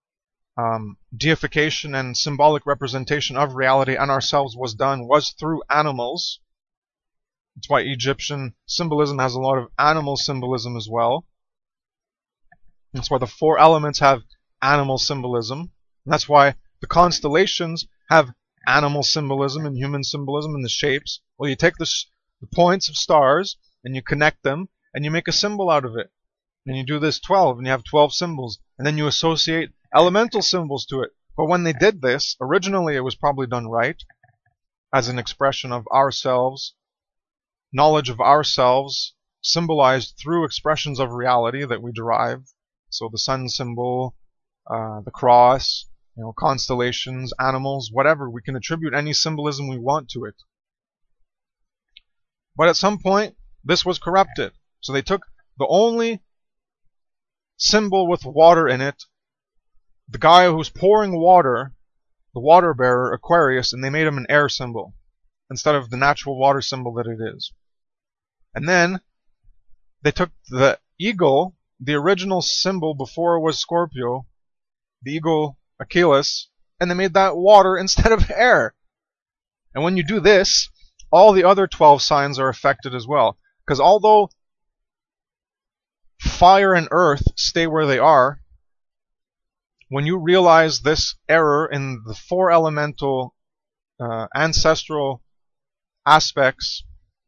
deification and symbolic representation of reality and ourselves was through animals. That's why Egyptian symbolism has a lot of animal symbolism as well. That's why the 4 elements have animal symbolism. And that's why the constellations have animal symbolism and human symbolism and the shapes. Well, you take the points of stars and you connect them and you make a symbol out of it. And you do this 12 and you have 12 symbols. And then you associate elemental symbols to it. But when they did this, originally it was probably done right, as an expression of ourselves, knowledge of ourselves, symbolized through expressions of reality that we derive. So the sun symbol, the cross, constellations, animals, whatever. We can attribute any symbolism we want to it. But at some point, this was corrupted. So they took the only symbol with water in it, the guy who's pouring water, the water bearer, Aquarius, and they made him an air symbol instead of the natural water symbol that it is. And then they took the eagle, the original symbol before it was Scorpio, the eagle Achilles, and they made that water instead of air. And when you do this, all the other 12 signs are affected as well. Because although fire and earth stay where they are, when you realize this error in the four elemental ancestral aspects,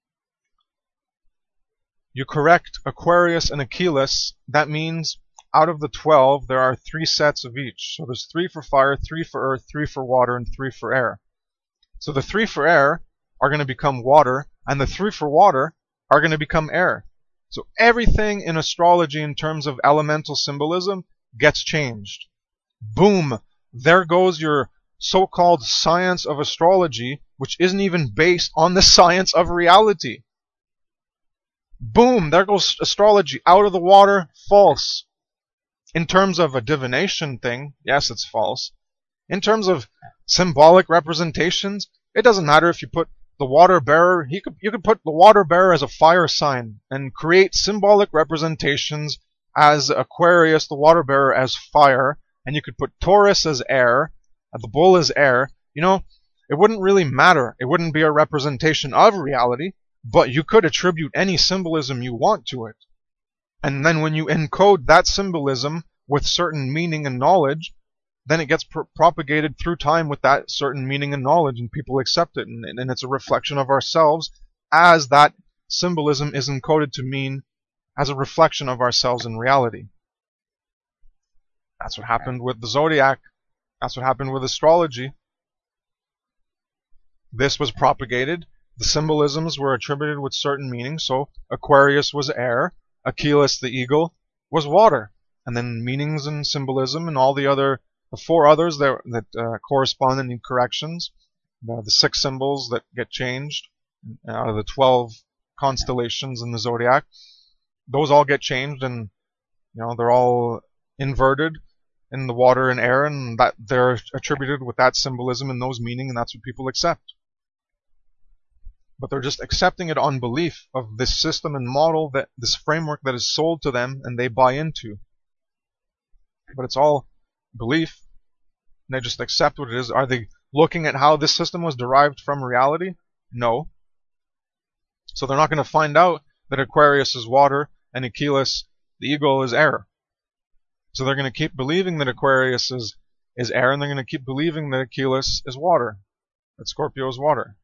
you correct Aquarius and Achilles. That means out of the 12, there are 3 sets of each. So there's 3 for fire, 3 for earth, 3 for water, and 3 for air. So the 3 for air are going to become water, and the 3 for water are going to become air. So everything in astrology in terms of elemental symbolism gets changed. Boom! There goes your so-called science of astrology, which isn't even based on the science of reality. Boom! There goes astrology out of the water. False. In terms of a divination thing, yes, it's false. In terms of symbolic representations, it doesn't matter if you put the water bearer, you could put the water bearer as a fire sign and create symbolic representations as Aquarius, the water bearer, as fire, and you could put Taurus as air, and the bull as air. You know, it wouldn't really matter. It wouldn't be a representation of reality, but you could attribute any symbolism you want to it. And then when you encode that symbolism with certain meaning and knowledge, then it gets propagated through time with that certain meaning and knowledge, and people accept it, and it's a reflection of ourselves as that symbolism is encoded to mean as a reflection of ourselves in reality. That's what happened with the zodiac. That's what happened with astrology. This was propagated. The symbolisms were attributed with certain meanings. So Aquarius was air, Achilles the eagle was water, and then meanings and symbolism and all the 4 others that correspond in corrections, the 6 symbols that get changed out of the 12 constellations in the zodiac, those all get changed, and they're all inverted in the water and air, and that they're attributed with that symbolism and those meaning, and that's what people accept. But they're just accepting it on belief of this system and model, that this framework that is sold to them and they buy into. But it's all belief, and they just accept what it is. Are they looking at how this system was derived from reality? No. So they're not going to find out that Aquarius is water and Achilles, the eagle, is air. So they're going to keep believing that Aquarius is air, and they're going to keep believing that Achilles is water, that Scorpio is water.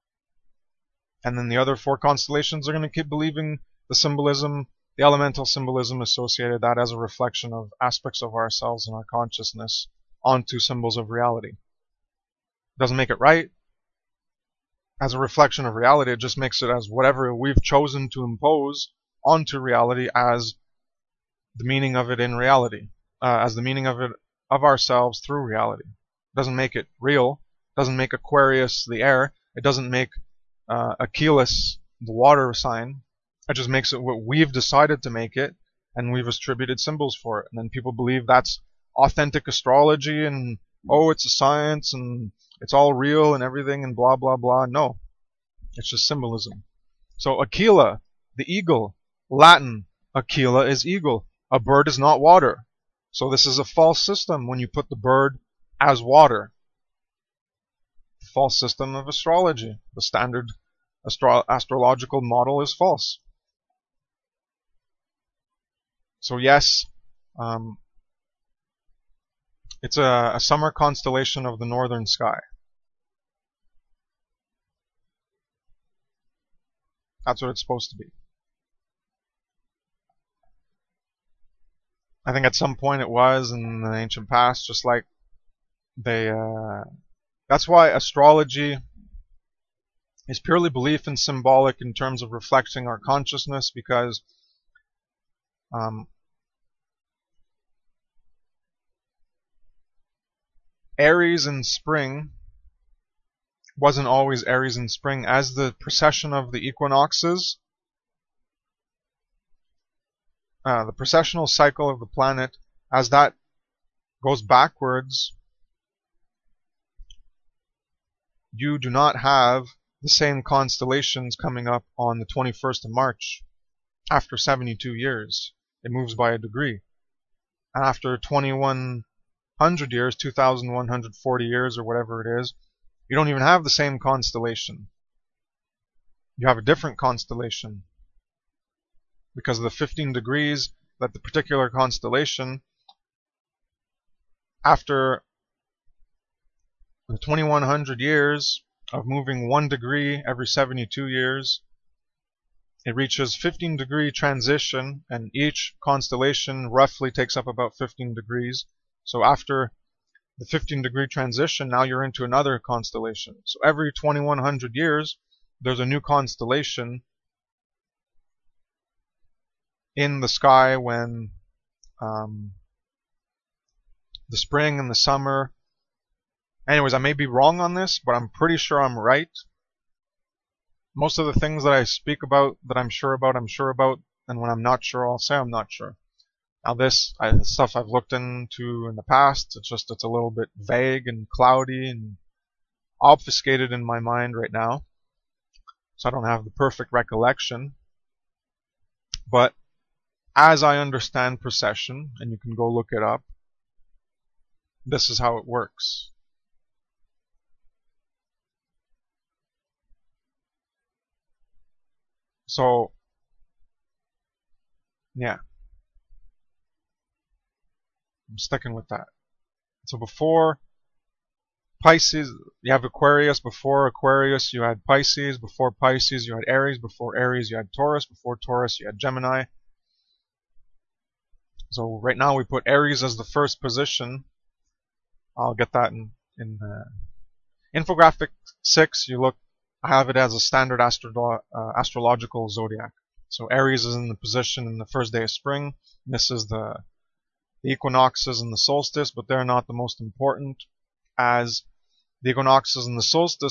And then the other 4 constellations are going to keep believing the symbolism, the elemental symbolism associated that as a reflection of aspects of ourselves and our consciousness onto symbols of reality. Doesn't make it right as a reflection of reality. It just makes it as whatever we've chosen to impose onto reality as the meaning of it in reality, as the meaning of it of ourselves through reality. It doesn't make it real. It doesn't make Aquarius the air. It doesn't make Achilles the water sign. It just makes it what we've decided to make it, and we've attributed symbols for it. And then people believe that's authentic astrology, and it's a science, and it's all real and everything, and blah blah blah. No, it's just symbolism. So Aquila, the eagle, Latin, Aquila is eagle. A bird is not water. So this is a false system when you put the bird as water. False system of astrology. The standard astrological model is false. So yes, it's a summer constellation of the northern sky. That's what it's supposed to be. I think at some point it was in the ancient past, just like that's why astrology is purely belief and symbolic in terms of reflecting our consciousness, because Aries in spring wasn't always Aries in spring. As the precession of the equinoxes, the precessional cycle of the planet, as that goes backwards, you do not have the same constellations coming up on the 21st of March after 72 years. It moves by a degree. And after 2100 years, 2140 years or whatever it is, you don't even have the same constellation. You have a different constellation. Because of the 15 degrees that the particular constellation, after the 2100 years of moving 1 degree every 72 years, it reaches 15-degree transition, and each constellation roughly takes up about 15 degrees. So after the 15-degree transition, now you're into another constellation. So every 2100 years, there's a new constellation in the sky when the spring and the summer. Anyways, I may be wrong on this, but I'm pretty sure I'm right. Most of the things that I speak about, that I'm sure about, and when I'm not sure, I'll say I'm not sure. Now this stuff I've looked into in the past, it's a little bit vague and cloudy and obfuscated in my mind right now. So I don't have the perfect recollection. But as I understand precession, and you can go look it up, this is how it works. So, yeah. I'm sticking with that. So before Pisces, you have Aquarius. Before Aquarius, you had Pisces. Before Pisces, you had Aries. Before Aries, you had Taurus. Before Taurus, you had Gemini. So right now we put Aries as the first position. I'll get that in infographic 6. I have it as a standard astrological zodiac. So Aries is in the position in the first day of spring. This is the equinoxes and the solstice, but they're not the most important, as the equinoxes and the solstice